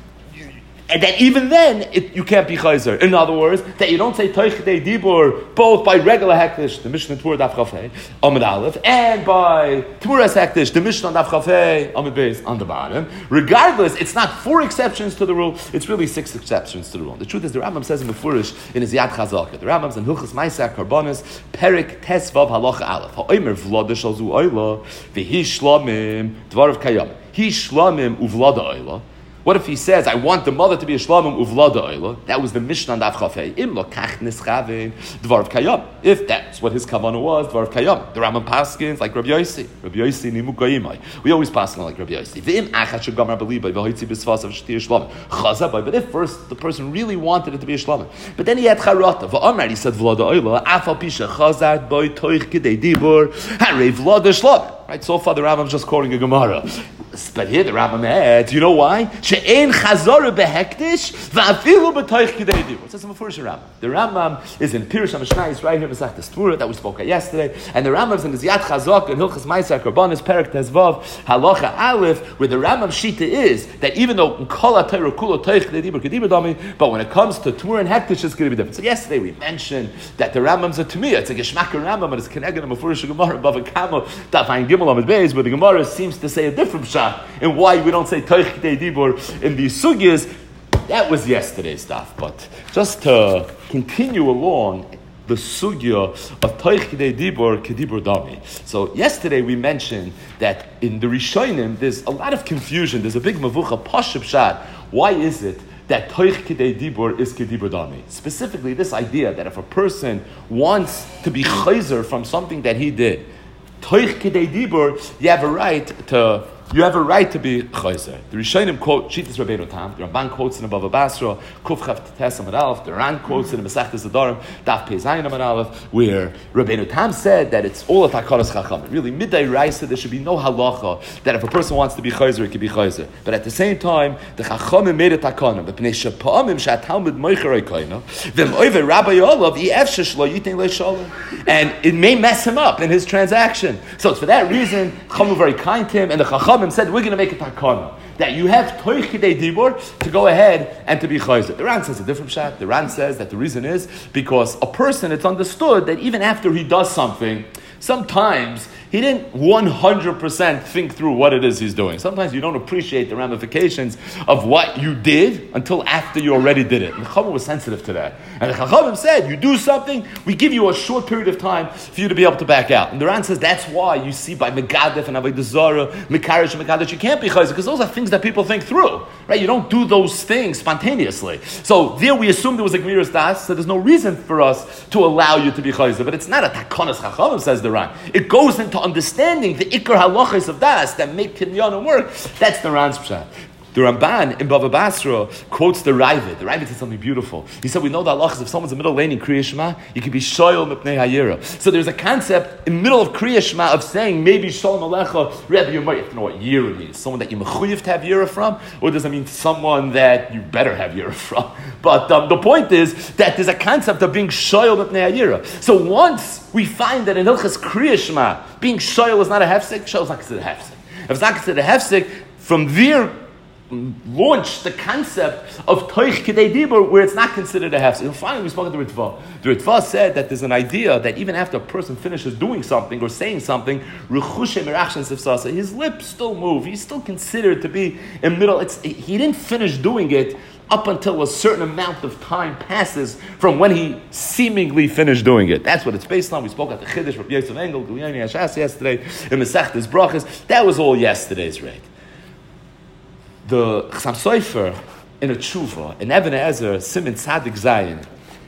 And that even then, it, you can't be chayzer. In other words, that you don't say Toich Kedei Dibur both by regular hektish, the Mishnah Tmura Daf Chafei, Amud Aleph, and by Tmuras hektish, the Mishnah Daf Chafei, Amud Beis, on the bottom. Regardless, it's not four exceptions to the rule, it's really six exceptions to the rule. The truth is, the Rambam says in the Furish, in his Yad Chazaka, the Rambam's in Hilchas Ma'aser Karbonos, Perik Tesvav Halacha Aleph, Ha'omer Vlada Shalzu Oyla, V'hi Shlamim, Dvarav Kayam, Hi Shlamim Uvlada Oyla. What if he says, I want the mother to be a shlamim uvlada oila? That was the Mishnah Daf Chafei. Im lo kach nischavin dvar kayam. If that's what his kavanah was, dvar kayam. The Rambam paskins like Rabbi Yossi. Rabbi Yossi nimu goyimai. We always paskin like Rabbi Yossi. V'im achat shegamar b'libay v'hoitzi b'svas of shtir shlamim chazabay. But if first the person really wanted it to be a shlamim, but then he had charata v'amar, he said v'lada oila afal pisha chazat boy toich kedei dibur harei v'lada shlamim. Right, so far the Rambam's just quoting a Gemara. But here the Rambam adds, you know why? She'ein chazara behektish va'afilu b'toich kedei dibur. It says in the first Rambam. The Rambam is in Pirush HaMishnayos right here in Masechtas Tmura that we spoke at yesterday, and the Rambam's in his Yad Chazak and Hilchas Ma'aser Karbonos Perek Tezvav Halacha Aleph, where the Rambam shita is that even though in Kol HaTorah Kulo Toich Kedei Dibur Kedibur Dami, but when it comes to Tmura and hektish, it's going to be different. So yesterday we mentioned that the Rambam's a Tumiyah. It's a Geshmak Rambam, but it's connected in a Mefurish Gemara Bava Kamo Daf Ayin Gimel Amud Beis, where the Gemara seems to say a different shot and why we don't say Toich Kedei Dibur in these sugyas. That was yesterday's stuff. But just to continue along the sugya of Toich Kedei Dibur Kedibur Dami. So yesterday we mentioned that in the Rishonim there's a lot of confusion. There's a big mavucha pashub shad. Why is it that Toich Kedei Dibur is Kedibur Dami? Specifically, this idea that if a person wants to be chayzer from something that he did, Toich Kedei Dibur, you have a right to you have a right to be chayzer. The Rishonim quote Shitas Rabbeinu Tam. The Ramban quotes in Bava Basra, Kuf Chav Tes Amud Aleph. The Ran quotes in the Masechtas Nedarim, Daf Pei Zayin Amud Aleph, where Rabbeinu Tam said that it's all a takanas chacham. Really, midday raisa, there should be no halacha that if a person wants to be chayzer, it can be chayzer. But at the same time, the chachamim made a takana. But pnei shapa'amim she'atalmud moicher oikayna v'em oiver Rabbi Olav yi'efshesh lo yitin le'shalom, and it may mess him up in his transaction. So it's for that reason chachamim were very kind to him, and the chachamim said, we're going to make a takana that you have Toich Kedei Dibur to go ahead and to be chayzer. The Ran says a different shot. The Ran says that the reason is because a person, it's understood that even after he does something, sometimes he didn't one hundred percent think through what it is he's doing. Sometimes you don't appreciate the ramifications of what you did until after you already did it. And the Chachamim was sensitive to that. And the Chachamim said, you do something, we give you a short period of time for you to be able to back out. And the Ran says that's why you see by Megadef and Avodah Zarah, Mekarish and Megadef, you can't be chayzer, because those are things that people think through. Right? You don't do those things spontaneously. So there we assume there was a Gemiras Das, so there's no reason for us to allow you to be chayzer. But it's not a takonas Chachamim, says the Ran. It goes into understanding the ikar halachas of das that make kinyan work. That's the Ran's pshat. The Ramban in Bava Basra quotes the Ravid. The Ravid said something beautiful. He said, we know the halachas, if someone's in the middle lane in Kriya Shema, you can be shoyel mipnei hayira. So there's a concept in the middle of Kriya Shema of saying, maybe shalom alecha, Rebbe, you might have to know what yira means. Someone that you mechuyev to have yira from, or does it mean someone that you better have yira from? But um, the point is that there's a concept of being shoyel mipnei hayira. So once we find that in Hilchas Kriya Shema, being shoyel is not a hefsek, shoyel is not considered a hefsek. If it's not considered a hefsek, from there, launched the concept of Toich Kedei Dibur where it's not considered a hefsek. And finally, we spoke to the Ritva. The Ritva said that there's an idea that even after a person finishes doing something or saying something, his lips still move. He's still considered to be in middle. It's, he didn't finish doing it up until a certain amount of time passes from when he seemingly finished doing it. That's what it's based on. We spoke at the Chiddush, Rabbi Yosef Engel, Gulyani Hashas yesterday, in Masechtas Brachas. That was all yesterday's rate. The Chassam Sofer in a tshuva, in Even Ezer, Siman Tzadik Zayin,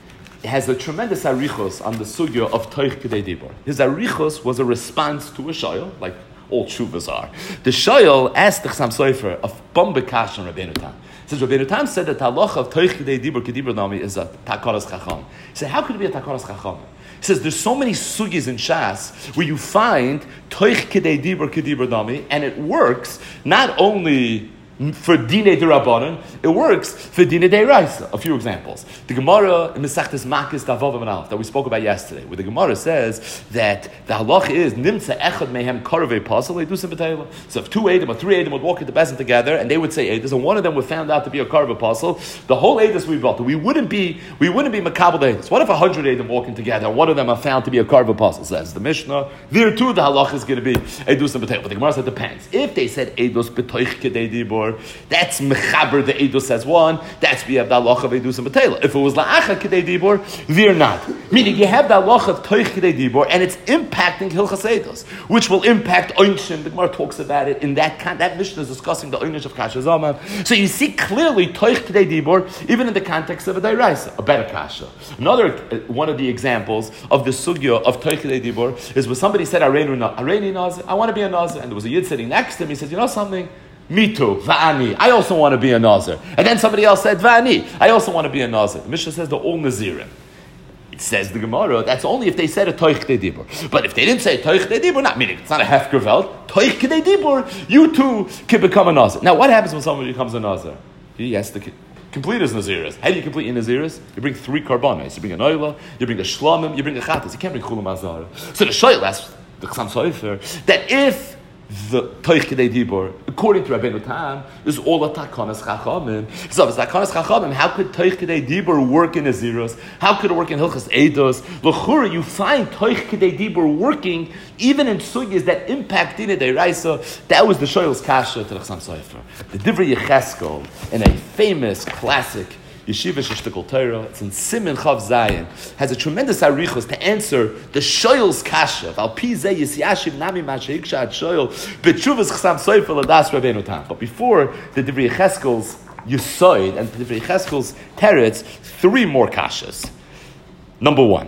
has a tremendous arichos on the sugya of Toich Kedei Dibur. His arichos was a response to a shayl, like all tshuvas are. The shayl asked the Chassam Sofer of Bombekash and Rabbeinu Tam. He says, Rabbeinu Tam said that the halacha of Toich Kedei Dibur, Kedibur Nami, is a Takaras Chacham. He said, how could it be a Takaras Chacham? He says, there's so many sugyas in Shas where you find Toich Kedei Dibur, Kedibur Nami, and it works not only for Dinei D'Rabbanan, it works for Dinei D'Oraisa. A few examples. The Gemara in Masechtas Makis Davav and Aleph that we spoke about yesterday, where the Gemara says that the halach is Nimtza Echad Mehem Karvei Pasal Eidusim B'Teila. So if two Eidim or three Eidim would walk into Bezdin together and they would say Eidos, and one of them would found out to be a Karvei Pasal, the whole Eidos we built, we wouldn't be we wouldn't be Makabel Eidos. What if a hundred Eidim walking together and one of them are found to be a Karvei Pasal? Says the Mishnah. There too the halach is going to be Eidusim B'Teila. But the Gemara said depends. If they said Eidos B'Toich Kedei Dibur, that's mechaber the edus as one. That's we have the halacha of edus and betela. If it was la'acha kedei dibur, we're not. Meaning you have the halacha of toich kedei dibur, and it's impacting hilchas edus, which will impact oinshin. The Gemara talks about it in that con- that mission is discussing the oinish of kasha zaman. So you see clearly toich kedei dibur, even in the context of a dairaisa, a better kasha. Another uh, one of the examples of the sugya of toich kedei dibur is when somebody said areinu nazir, I want to be a nazir, and there was a yid sitting next to him. He says, you know something. Me too, va'ani. I also want to be a nazir. And then somebody else said, va'ani. I also want to be a nazir. The Mishnah says they're all nazirim. It says the Gemara, that's only if they said a toich kedei dibur. But if they didn't say toich kedei dibur, not meaning it's not a hefker veld, toich kedei dibur, you too can become a nazir. Now what happens when somebody becomes a nazir? He has to complete his naziris. How do you complete your naziris? You bring three karbanos. You bring an oila, you bring a shlamim, you bring a chatas. You can't bring chulam azara. So the shayl asks the Chassam Sofer that if the Toich Kedei Dibur, according to Rabbeinu Tam, is all a Takanas Chachamim. So if it's Takanas Chachamim, how could Toich Kedei Dibur work in Naziros? How could it work in Hilchas Eidos? L'chura, you find Toich Kedei Dibur working even in sugyas that impact Dinei D'Oraisa. That was the Shoyel's Kasha to the Chassam Sofer. The Divrei Yecheskel, in a famous classic Yeshiva Shishtikol Torah, it's in Siman Chav Zayin, has a tremendous arichos to answer the Shoyel's kasha. Al pi zeh yisyashiv nami masheiksha at Shoyel betshuvas Chassam Sofer ladas Rabbeinu Tam. But before the Divrei Yecheskel's Yisoid and the Divrei Yecheskel's Teretz, three more kashas. Number one.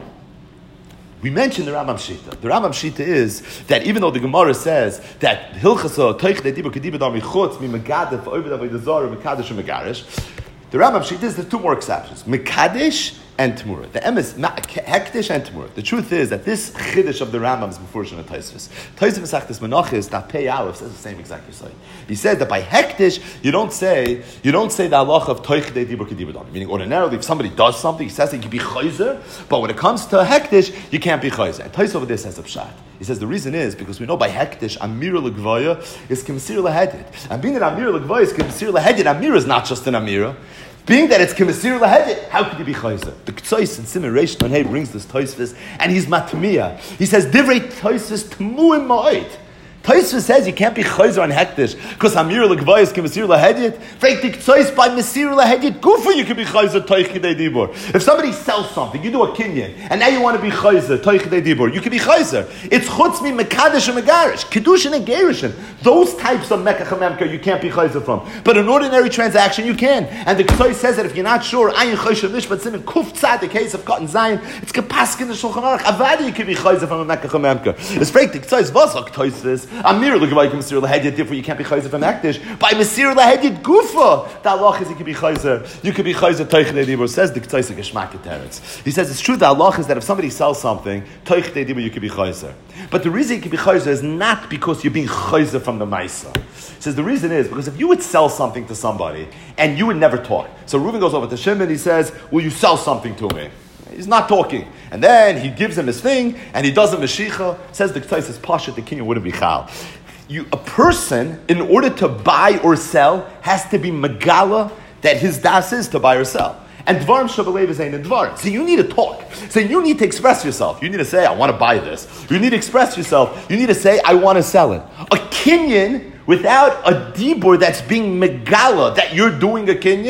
We mentioned the Rambam Shita. The Rambam Shita is that even though the Gemara says that Hilchasa Toich Dibur Kedibur Dami Chutz Mi Megadef Ovid Avodah Zarah Mekadesh and Megarish, the Rambam Shita is there's two more exceptions: Mekadesh and Tmura. The M is Hekdesh and Tmura. The truth is that this Chiddush of the Rambam is before Shana Taisvis. Taisvis Masechtas Menachos that Pei Aleph says the same exact Yisai. He said that by Hekdesh you don't say you don't say the halacha of Toich Kedei Dibur Kedibur Dami. Meaning ordinarily if somebody does something he says he can be chayzer, but when it comes to Hekdesh you can't be chayzer. And Taisvis over this says a pshat. He says the reason is because we know by Hekdesh Amira L'Gvaya is Kimsir L'Hedid. And being that Amira L'Gvaya is Kimsir L'Hedid, Amira is not just an Amira. Being that it's Kimsir L'Hedid, how could you be chayzer? The K'tzois in Siman Reish Nun Hey brings this Tosfos and he's matmiya. He says Divrei Tosfos Tmuim Ma'od. Tosfos says you can't be chayzer on Hekdesh because Amir L'Gvaya is Kimsir L'Hedid. Frank the K'tzois by Mesir L'Hedid Gufa you can be chayzer Toich Kedei Dibur. If somebody sells something, you do a kinyan, and now you want to be chayzer Toich Kedei Dibur, you can be chayzer. It's chutz mi mekadesh and megarish, kedushin and gerishin. Those types of mekach and memka you can't be chayzer from. But an ordinary transaction you can. And the K'tzois says that if you're not sure, ayin chayzer nishbat simin kuf tzad, the case of cotton zayin, it's kapask in the Shulchan Aruch. Avadi you can be chayzer from a mekach and memka. It's frank the K'tzois v'asach Tosfos Amir L'Gvaya Mesir L'Hedid, therefore you can't be chayzer from Hekdesh. By Mesir L'Hedid Gufa, the halach is you can be chayzer. You can be chayzer Toich Kedei Dibur. Says the K'tzois Geshmak Teretz. He says it's true. The halach is that if somebody sells something, Toich Kedei Dibur you can be chayzer. But the reason you can be chayzer is not because you're being chayzer from the Maisa. He says the reason is because if you would sell something to somebody and you would never talk. So Reuven goes over to Shimon. He says, "Will you sell something to me?" He's not talking. And then he gives him his thing and he does a meshicha. Says the K'tzois says Pasha the king wouldn't be chal. You, a person, in order to buy or sell, has to be megala that his das is to buy or sell. And dvarim shabalev is ein dvarim. So you need to talk. So you need to express yourself. You need to say, I want to buy this. You need to express yourself. You need to say, I want to sell it. A kinyan without a dibur that's being megala that you're doing a kinyan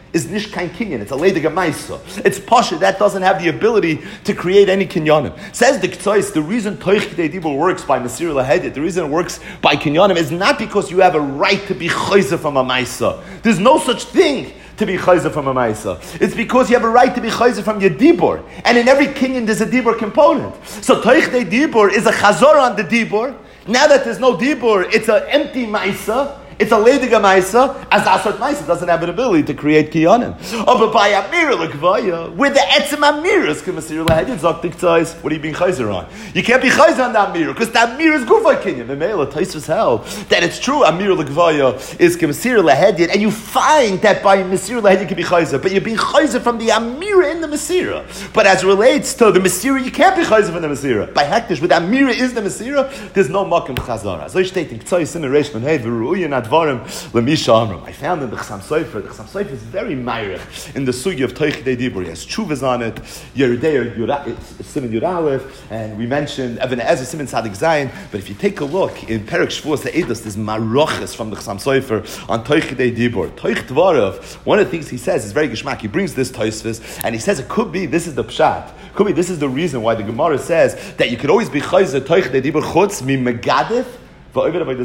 is nish kein kinyan. It's a ledig maisa. It's pasha that doesn't have the ability to create any kinyanim. Says the K'tzais, the reason toich k'dei dibur works by Masir lahedit, the reason it works by kinyanim is not because you have a right to be chayzer from a maisa. There's no such thing to be chayzer from a maisa. It's because you have a right to be chayzer from your dibur. And in every kinyan there's a dibur component. So toich k'dei dibur is a chazor on the dibur. Now that there's no dibur, it's an empty maisa. It's a lediga maisa, as asot maisa doesn't have an ability to create kiyanim. Oh, but by amira lekvaya, with the etzem amiras, k'masir lahedit zok diktais. What are you being chayzer on? You can't be chayzer on the amira because the amira is gufa kinyan. The meila Tosfos held that it's true. Amira lekvaya is k'masir lahedit, and you find that by masir lahedit you can be chayzer, but you're being chayzer from the amira in the masira. But as relates to the masira, you can't be chayzer from the masira. By hektish, with the amira is the masira, there's no makom chazara. So you're stating K'tzais in the reish man hey v'ru'uyin not. I found in the Chassam Sofer, the Chassam Sofer is very meirich in the sugi of Toich K'dei Dibur. He has tshuvas on it, Yeridei Siman Yud Aleph, and we mentioned Even Ezer Siman Tzadik Zayin. But if you take a look in Perek Shvuos Ha'edus, there's maroches from the Chassam Sofer on Toich K'dei Dibur. Toich Dvarav, one of the things he says is very geshmak. He brings this Tosfos, and he says it could be, this is the pshat, could be this is the reason why the Gemara says that you could always be chayzer Toich K'dei Dibur chutz mi megadif. One of them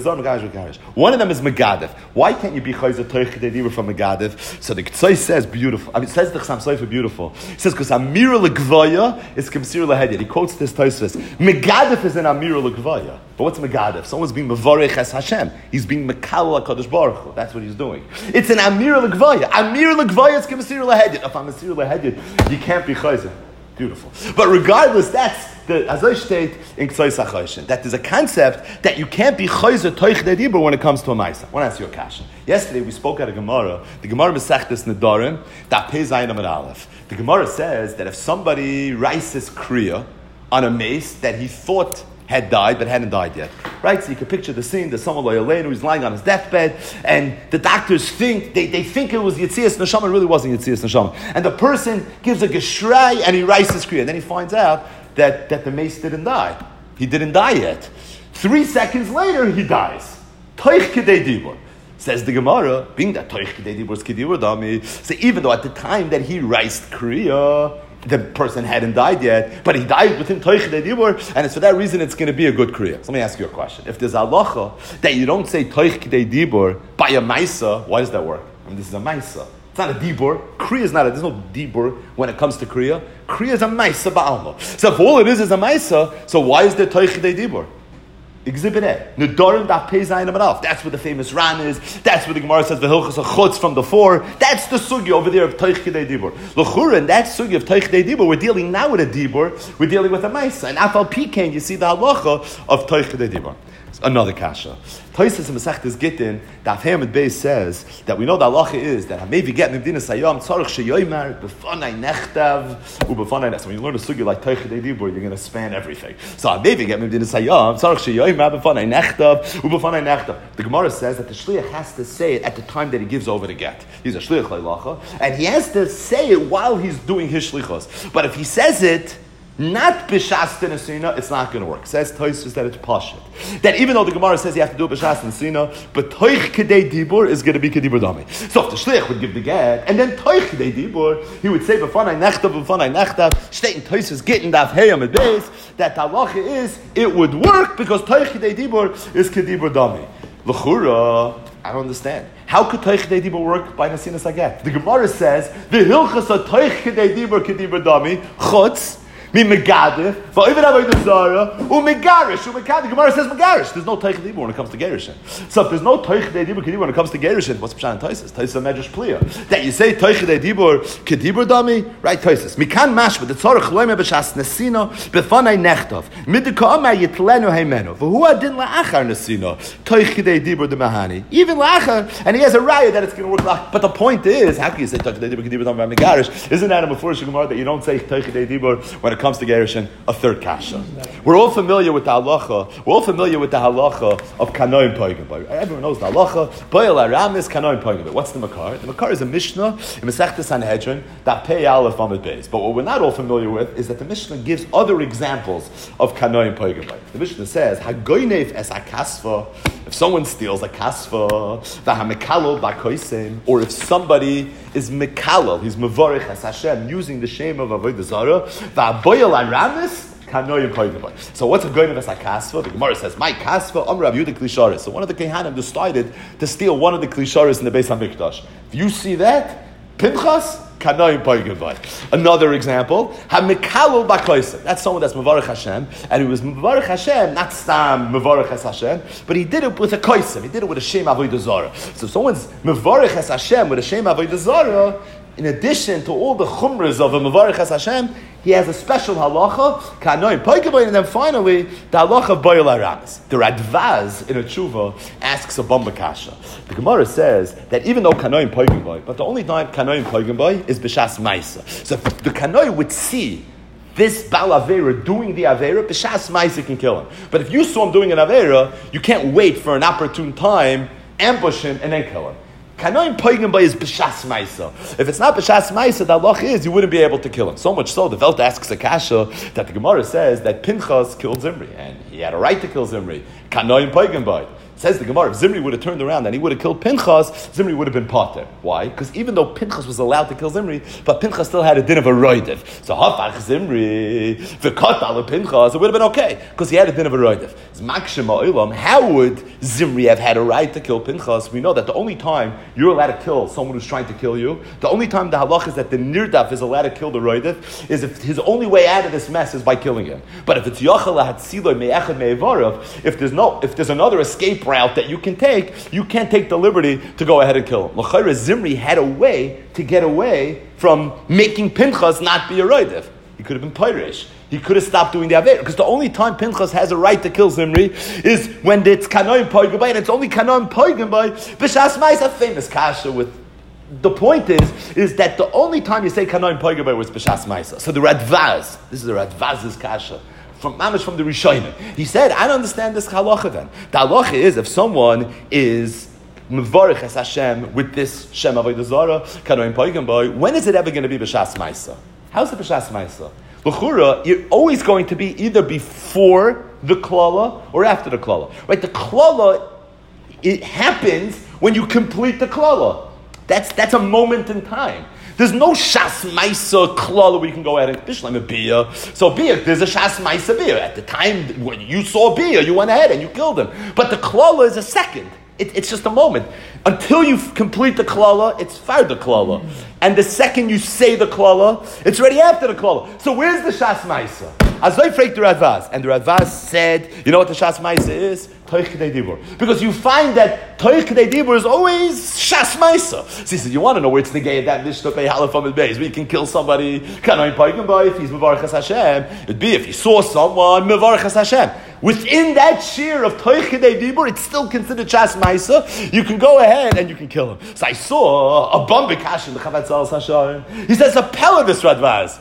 is Megadif. Why can't you be Chayzer Toich K'dei Dibur from Megadif? So the K'tzai says beautiful. I mean, it says the Chassam Sofer beautiful. He says because Amira L'Gvaya is K'msir L'Hedit. He quotes this Tosfos. Megadif is an Amira L'Gvaya. But what's Megadif? Someone's being Mevorech as Hashem. He's being Mekal HaKadosh Baruch Hu. That's what he's doing. It's an Amira L'Gvaya. Amira L'Gvaya is K'msir L'Hedit. If I'm K'msir L'Hedit, you can't be Chayzer. Beautiful. But regardless, that's the Azay state in K'tzais HaChoshen. That there's a concept that you can't be Chayzer Toich K'dei Dibur when it comes to a Maisa. I want to ask you a question. Yesterday we spoke at a Gemara. The Gemara Mesechtes Nedarim, that Pei Zayin Amud Aleph. The Gemara says that if somebody rises Kriya on a mace that he thought had died but hadn't died yet. Right? So you can picture the scene, there's someone like Elaine who's lying on his deathbed, and the doctors think, they, they think it was Yetzias Neshama, it really wasn't Yetzias Neshama. And the person gives a geshray and he rises Kriya. And then he finds out that, that the mace didn't die. He didn't die yet. Three seconds later, he dies. Toich K'dei Dibur. Says the Gemara, being that Toich K'dei Dibur is K'dibur Dami, so even though at the time that he rised Kriya, the person hadn't died yet, but he died within Toich K'dei Dibur, and it's for that reason it's going to be a good Kriya. So let me ask you a question. If there's a halacha that you don't say Toich K'dei Dibur by a Maisa, why does that work? I mean, this is a Maisa. It's not a Dibur. Kriya is not a, there's no Dibur when it comes to Kriya. Kriya is a Maisa Ba'alma. So if all it is is a Maisa, so why is there Toich K'dei Dibur? Exhibit A. Nedarim daf Pei Zayin Amud Aleph. That's where the famous Ran is. That's where the Gemara says the Hilchos HaChutz from the four. That's the sugi over there of Toich K'dei Dibur. L'chura, in that sugi of Toich K'dei Dibur, we're dealing now with a Dibur. We're dealing with a Maisa. And Afal Pikein, you see the halacha of Toich K'dei Dibur. Another kasha. Tosfos in Masechtes Gittin, Daf Hamid Beis says that we know the halacha is that maybe get Mevdina Sayam Tzarich Sheyoymar B'fanai Nechtav U'B'fanai. So when you learn a sugi like Toich K'dei Dibur, you're going to span everything. So maybe get Mevdina Sayam Tzarich Sheyoymar B'fanai Nechtav U'B'fanai Nechtav. The Gemara says that the shliach has to say it at the time that he gives over the get. He's a shliach le'lacha, and he has to say it while he's doing his shlichos. But if he says it not b'shas t'nesina, it's not going to work. Says Tosfos that it's pashut. That even though the Gemara says you have to do it b'shas t'nesina, but toich k'dei dibur is going to be k'dibur dami. So if the shliach would give the get, and then toich k'dei dibur, he would say b'fanai nechtav, b'fanai nechtav, state in Tosfos getting daf heyam at base, that the halacha is, it would work because toich k'dei dibur is k'dibur dami. L'chura, I don't understand. How could Toich K'dei Dibur work by Nesina Saget? The Gemara says, the Hilchos of Toich K'dei Dibur k'dibur dami, chutz, Mi megadif, va'ovid avodah zara, u'megarish, u'mekad. The Gemara says megarish. There's no Toich K'dei Dibur when it comes to gerushin. So if there's no Toich K'dei Dibur K'dibur when it comes to gerushin, what's Pshat and Tosfos? Tosfos medrash pliya. That you say Toich K'dei Dibur K'dibur dami, right? Tosfos. Mikan mash, but the tzarich loyme b'shas nesina b'fanai nechtav. Midika amar yitlenu heimenu. V'hu adin la'achar nesina. Toich K'dei Dibur demahani. Even la'achar, and he has a raya that it's going to work la'achar. But the point is, how can you say Toich K'dei Dibur K'dibur dami by megarish? Isn't that a mefurish Gemara that you don't say Toich K'dei Dibur when it comes to gerushin? A third kasha. We're all familiar with the halacha. We're all familiar with the halacha of kanoim poigim. Everyone knows the halacha. Boil aramis kanoim poigim. What's the makar? The makar is a mishnah in Masechtes Sanhedrin that pei aleph amud beis. But what we're not all familiar with is that the mishnah gives other examples of kanoim poigim. The mishnah says hagoyneif es akasva If someone steals a kasva, v'hamekalo b'koisem, or if somebody is mekalal, he's mevorich as Hashem, using the shame of avodah zarah, v'aboyel aramis, kanoyim koyim. So what's a goyim as a kasva? The Gemara says, my kasva, Amr Rav Yehuda klisharis. So one of the kehanim decided to steal one of the klisharis in the Beis Hamikdash. If you see that, Pinchas, kanoyim koyim. Another example, hamekalo b'koisem. That's someone that's mevorich Hashem, and he was mevorich Hashem, not stam mevorich as Hashem, but he did it with a koisem. He did it with a shame avodah zarah. So someone's mevorich as Hashem with a shame avodah zarah. In addition to all the chumras of a mevarich as Hashem, he has a special halacha, kanoim poigaboy, and then finally the halacha of boil aramis. The Radvaz in a tshuva asks a bomba kasha. The Gemara says that even though kanoim poigaboy, but the only time kanoim poigaboy is b'shas ma'isa. So if the kanoim would see this Bal Avera doing the Avera, b'shas ma'isa can kill him. But if you saw him doing an Avera, you can't wait for an opportune time, ambush him, and then kill him. Kanoim poigim by is b'shas ma'isa. If it's not b'shas ma'isa, the halach is you wouldn't be able to kill him. So much so, the Welt asks a kasha that the Gemara says that Pinchas killed Zimri, and he had a right to kill Zimri. Kanoim poigim by. Says the Gemara, if Zimri would have turned around and he would have killed Pinchas, Zimri would have been potter. Why? Because even though Pinchas was allowed to kill Zimri, but Pinchas still had a din of a roidev. So hafach Zimri, v'katal Pinchas, it would have been okay, because he had a din of a roidev. How would Zimri have had a right to kill Pinchas? We know that the only time you're allowed to kill someone who's trying to kill you, the only time the halach is that the nirdaf is allowed to kill the roidev, is if his only way out of this mess is by killing him. But if it's yachal hatziloi me'echad me'evarav, if there's no, if there's another escape route that you can take, you can't take the liberty to go ahead and kill him. L'chayra Zimri had a way to get away from making Pinchas not be a roidev. He could have been Pirish. He could have stopped doing the Avera. Because the only time Pinchas has a right to kill Zimri is when it's Kanoim Poigim Bay, and it's only Kanoim Poigim Bay. B'shas Ma'is, a famous kasha with. The point is, is that the only time you say Kanoim Poigim Bay was B'shas Ma'isa. So the Radvaz, this is the Radvaz's kasha. From Mamish from the Rishonim. He said, I don't understand this halacha then. The halacha is if someone is mevarich as Hashem with this Shem Avodah Zarah, Kanoim Poigim Bay, when is it ever going to be B'shas Ma'isa? How's it B'shas Ma'isa? L'chura, you're always going to be either before the klala or after the klala. Right? The klala, it happens when you complete the klala. That's that's a moment in time. There's no shas ma'isa klala where you can go ahead and bishlam a bia. So bia, there's a shas ma'isa bia. At the time when you saw bia, you went ahead and you killed him. But the klala is a second. It, it's just a moment. Until you complete the klala, it's far the klala. And the second you say the klala, it's already after the klala. So where's the shas ma'isa? Azoi freik the Radvaz. And the Radvaz said, you know what the shas ma'isa is? Toich K'dei Dibur. Because you find that Toich K'dei Dibur is always shas ma'isa. So he says, you want to know where it's the gay of that Mishnah Pei Halafam and Beis. We can kill somebody, Kanoim Poigim Bay, if he's Mevarech Has Hashem. It'd be if he saw someone, Mevarech Has Hashem. Within that shear of Toich K'dei Dibur, it's still considered shas ma'isa. You can go ahead and you can kill him. So I saw a Bambik Hash in the Chavetz Al Hashem. He says, a pella this Radvaz.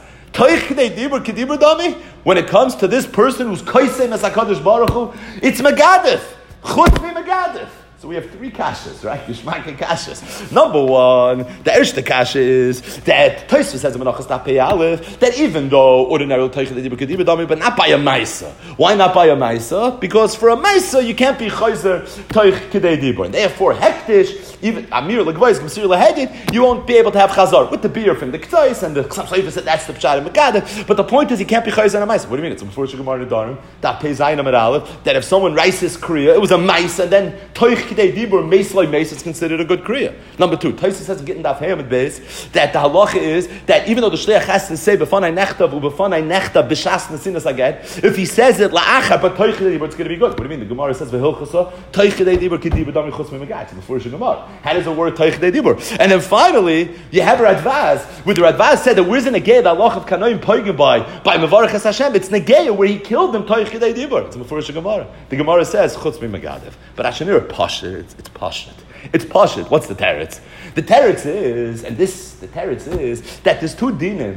When it comes to this person who's koisem as HaKadosh Baruch Hu, it's Megadif. Chutz mi Megadif. So we have three kashas, right? Yishmak kashas. Number one, the Ershte kasha is that Tosfos says in Menachos Daf Pei Aleph that even though ordinarily Toich K'dei Dibur K'dibur Dami, but not by a Maisa. Why not by a Maisa? Because for a Maisa you can't be Chayzer Toich K'dei Dibur, and therefore hektish, even Amir L'Gvois M'sir L'Hedid, you won't be able to have Chazar with the beer from the K'tais and the Chasam Sofer said that's the Pshat and Megadif. But the point is you can't be Chayzer on a Maisa. What do you mean? It's a Mefurish Gemara Nedarim Daf Pei Zayin Amud Aleph that if someone writes his Kriya, it was a Maisa, and then Toich K'dei Dibur, Mace like Mace, is considered a good Kriya. Number two, Taisa says in Gittin Daf Hayamid Beis that the halacha is that even though the Shliach has to say B'fanai Nechta B'fanai Nechta B'shas Nesinas Aged, if he says it La'acha but Toich K'dei Dibur, it's going to be good. What do you mean? The Gemara says V'hilchasa Toich K'dei Dibur K'dibur Dami Chutz Mi'Megat. It's before the Gemara. How does the word Toich K'dei Dibur? And then finally, you have Radvaz, where the Radvaz said that where's the Negei the halacha of Kanoim Poigim by by Mevarech Has Hashem? It's Negei where he killed him Toich K'dei Dibur. It's before the Gemara. The Gemara says Chutz Mi'Megat. But Ashanir Pasha, it's it's Pasha. It's pashut. What's the teretz? The teretz is, and this, the teretz is, that there's two dinim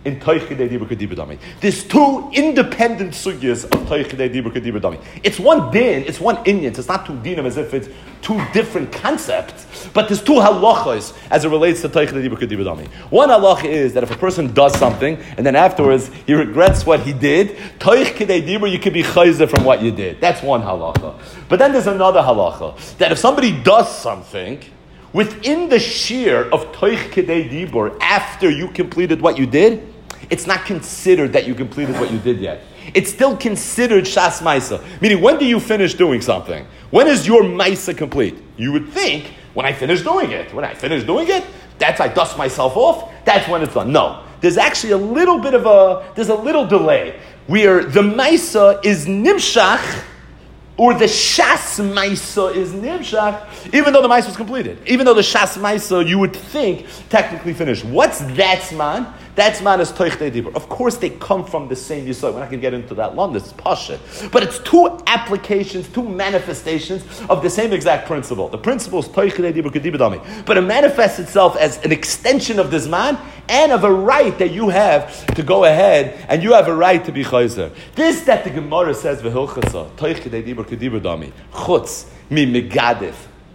in Toich Kedei Dibur Kedibur Dami. There's two independent sugyas of Toich Kedei Dibur Kedibur Dami. It's one din, it's one inyan. It's not two dinim as if it's two different concepts, but there's two halachas as it relates to Toich Kedei Dibur Kedibur Dami. One halacha is that if a person does something and then afterwards he regrets what he did, Toich Kedei Dibur, you can be chayzer from what you did. That's one halacha. But then there's another halacha that if somebody does something within the shear of Toich Kedei Dibur after you completed what you did, it's not considered that you completed what you did yet. It's still considered Shas Maisa. Meaning, when do you finish doing something? When is your Maisa complete? You would think, when I finish doing it. When I finish doing it, that's I dust myself off, that's when it's done. No. There's actually a little bit of a, there's a little delay where the Maisa is Nimshach, or the Shas Maisa is Nimshach, even though the Maisa was completed. Even though the Shas Maisa, you would think, technically finished. What's that Zman? That Zman is Toich Kedei Dibur. Of course, they come from the same Yisod. We're not going to get into that long. This is Pasha. But it's two applications, two manifestations of the same exact principle. The principle is Toich Kedei Dibur Kedibur Dami. But it manifests itself as an extension of the Zman and of a right that you have to go ahead and you have a right to be Chayzer. This that the Gemara says, V'hilchasa, Toich Kedei Dibur Kedibur Dami, Chutz, mi megadif,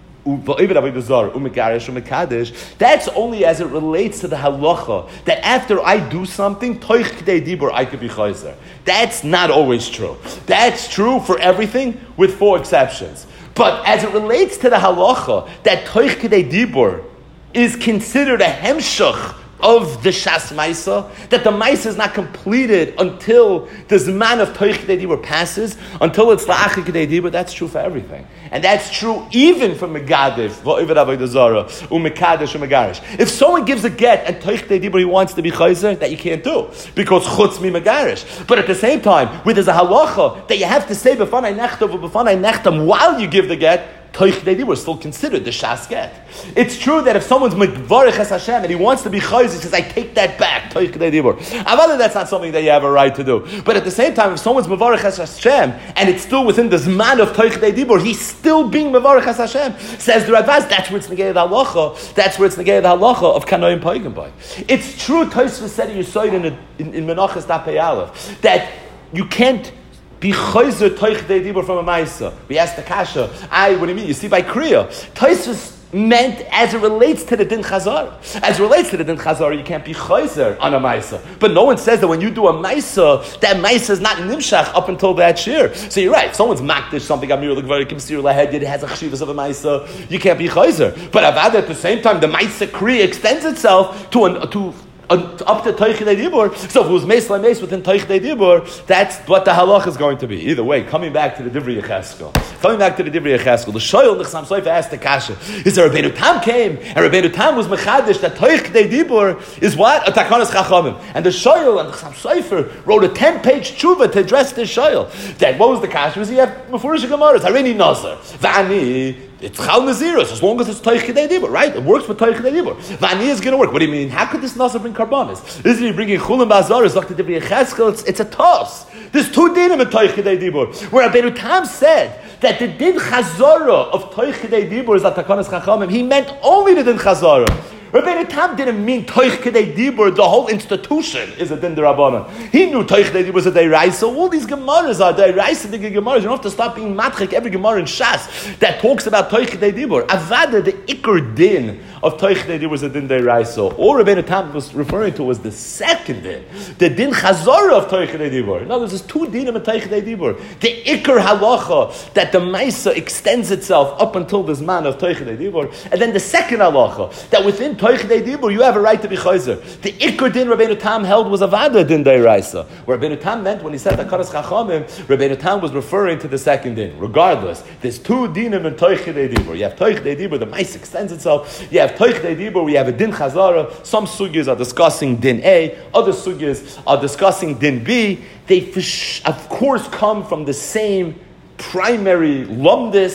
that's only as it relates to the halacha that after I do something, Toich Kedei Dibur, I could be chayzer. That's not always true. That's true for everything with four exceptions. But as it relates to the halacha that Toich Kedei Dibur is considered a hemshach of the Shas Maisa, that the Maisa is not completed until the Zman of Toich Kedei Dibur passes, until it's La'achik Kedei Dibur, that's true for everything. And that's true even for Megadiv, V'oived Avodah Zarah, U'mekadesh, U'megarish. If someone gives a get and Toich Kedei Dibur he wants to be Chayzer, that you can't do, because Chutz mi Megarish. But at the same time, where there's a halacha that you have to say B'fanai Nechtav or B'fanai Nechtam while you give the get, Toich Kedei Dibur is still considered the Shas get. It's true that if someone's Megvarech Es Hashem and he wants to be Chayzer, he says, I take that back, Toich Kedei Dibur. Avada, that's not something that you have a right to do. But at the same time, if someone's Mevarech Es Hashem and it's still within the Zman of Toich Kedei Dibur, he's still being Mevarech Es Hashem. Says the Ravaz, that's where it's negated the halacha. That's where it's negated the halacha of Kanoim Paigim Bai. It's true, Tosfos said in Yesod in, in, in Menachos Daf Pei Aleph, that you can't be chayzer Toich Kedei Dibur from a Maisa. We asked the Kasha, I, what do you mean? You see by Kriya. Tosfos meant as it relates to the Din Chazar. As it relates to the Din Chazar, you can't be chayzer on a Maisa. But no one says that when you do a Maisa, that Maisa is not nimshach up until that shear. So you're right. If someone's makdish something, Amir L'Gvar, Kimsir Lahed, it has a chshivas of a Maisa, you can't be chayzer. But Avad, at the same time, the Maisa Kriya extends itself to an, to up to Toich Kedei Dibur. So if it was Meis Lemeis within Toich Kedei Dibur, that's what the halach is going to be. Either way, coming back to the Divrei Yecheskel. Coming back to the Divrei Yecheskel, the Shoyel Nechsam Soifa asked the Kasha, is there Rabbeinu Tam came, and Rabbeinu Tam was Mechadish, that Toich Kedei Dibur is what? A Takanas Chachamim. And the Shoyel and the Nechsam Soifa wrote a ten-page tshuva to address this Shoyel. That, what was the Kasha? Was he have Mefurish Gemaras, Harini Nazar, Vani, it's Chal Naziros, as long as it's Toich Kedei Dibur, right? It works with Toich Kedei Dibur. Vani is going to work. What do you mean? How could this Nazar bring Karbanis? Isn't he bringing Chulim Bazaris, Doctor Divrei Yecheskel? It's, it's a toss. There's two dinim in Toich Kedei Dibur. Where Rabbeinu Tam said that the din Chazara of Toich Kedei Dibur is that Takanas Chachamim, he meant only the din Chazara. Rabbeinu Tam didn't mean Toich Kedei Dibur, the whole institution is a din d'Rabbanan. He knew Toich Kedei Dibur was a Deiraisa. All these Gemaras are Deiraisa, the Gemaras. You don't have to stop being matchik every Gemara in Shas that talks about Toich Kedei Dibur. Avada, the Iker din of Toich Kedei Dibur was a din Deiraisa. All Rabbeinu Tam was referring to was the second din, the din Chazara of Toich Kedei Dibur. In other words, there's two dinim in Toich Kedei Dibur. The Iker halacha, that the Maisa extends itself up until this man of Toich Kedei Dibur, and then the second halacha, that within Toich Kedei Dibur, you have a right to be chayzer. The Iker din Rabbeinu Tam held was Avada din Deiraisa. Where Rabbeinu Tam meant when he said Takanas Chachamim, Rabbeinu Tam was referring to the second din. Regardless, there's two dinim in Toich Kedei Dibur. You have Toich Kedei Dibur, the Maisa extends itself. You have Toich Kedei Dibur, we have a din Chazara. Some sugyas are discussing din A, other sugyas are discussing din B. They, of course, come from the same primary lumdis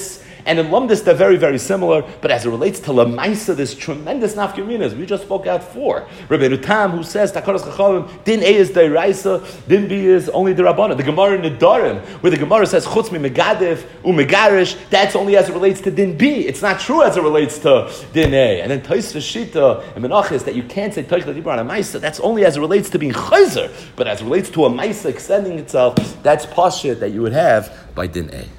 And in Lumdis, they're very, very similar, but as it relates to Lamaisa, there's tremendous nafkaminas. We just spoke out four. Rabbeinu Tam, who says, Takaras Chachamim, Din A is Deiraisa, Din B is only the Rabbana. The Gemara in Nedarim, where the Gemara says, Chutz mi Megadif, u Megarish, that's only as it relates to Din B. It's not true as it relates to Din A. And then Taisva Shita and Menachis, that you can't say Taichla Dibra on a Maisa, that's only as it relates to being Chayzer. But as it relates to a Maisa extending itself, that's Pashit that you would have by Din A.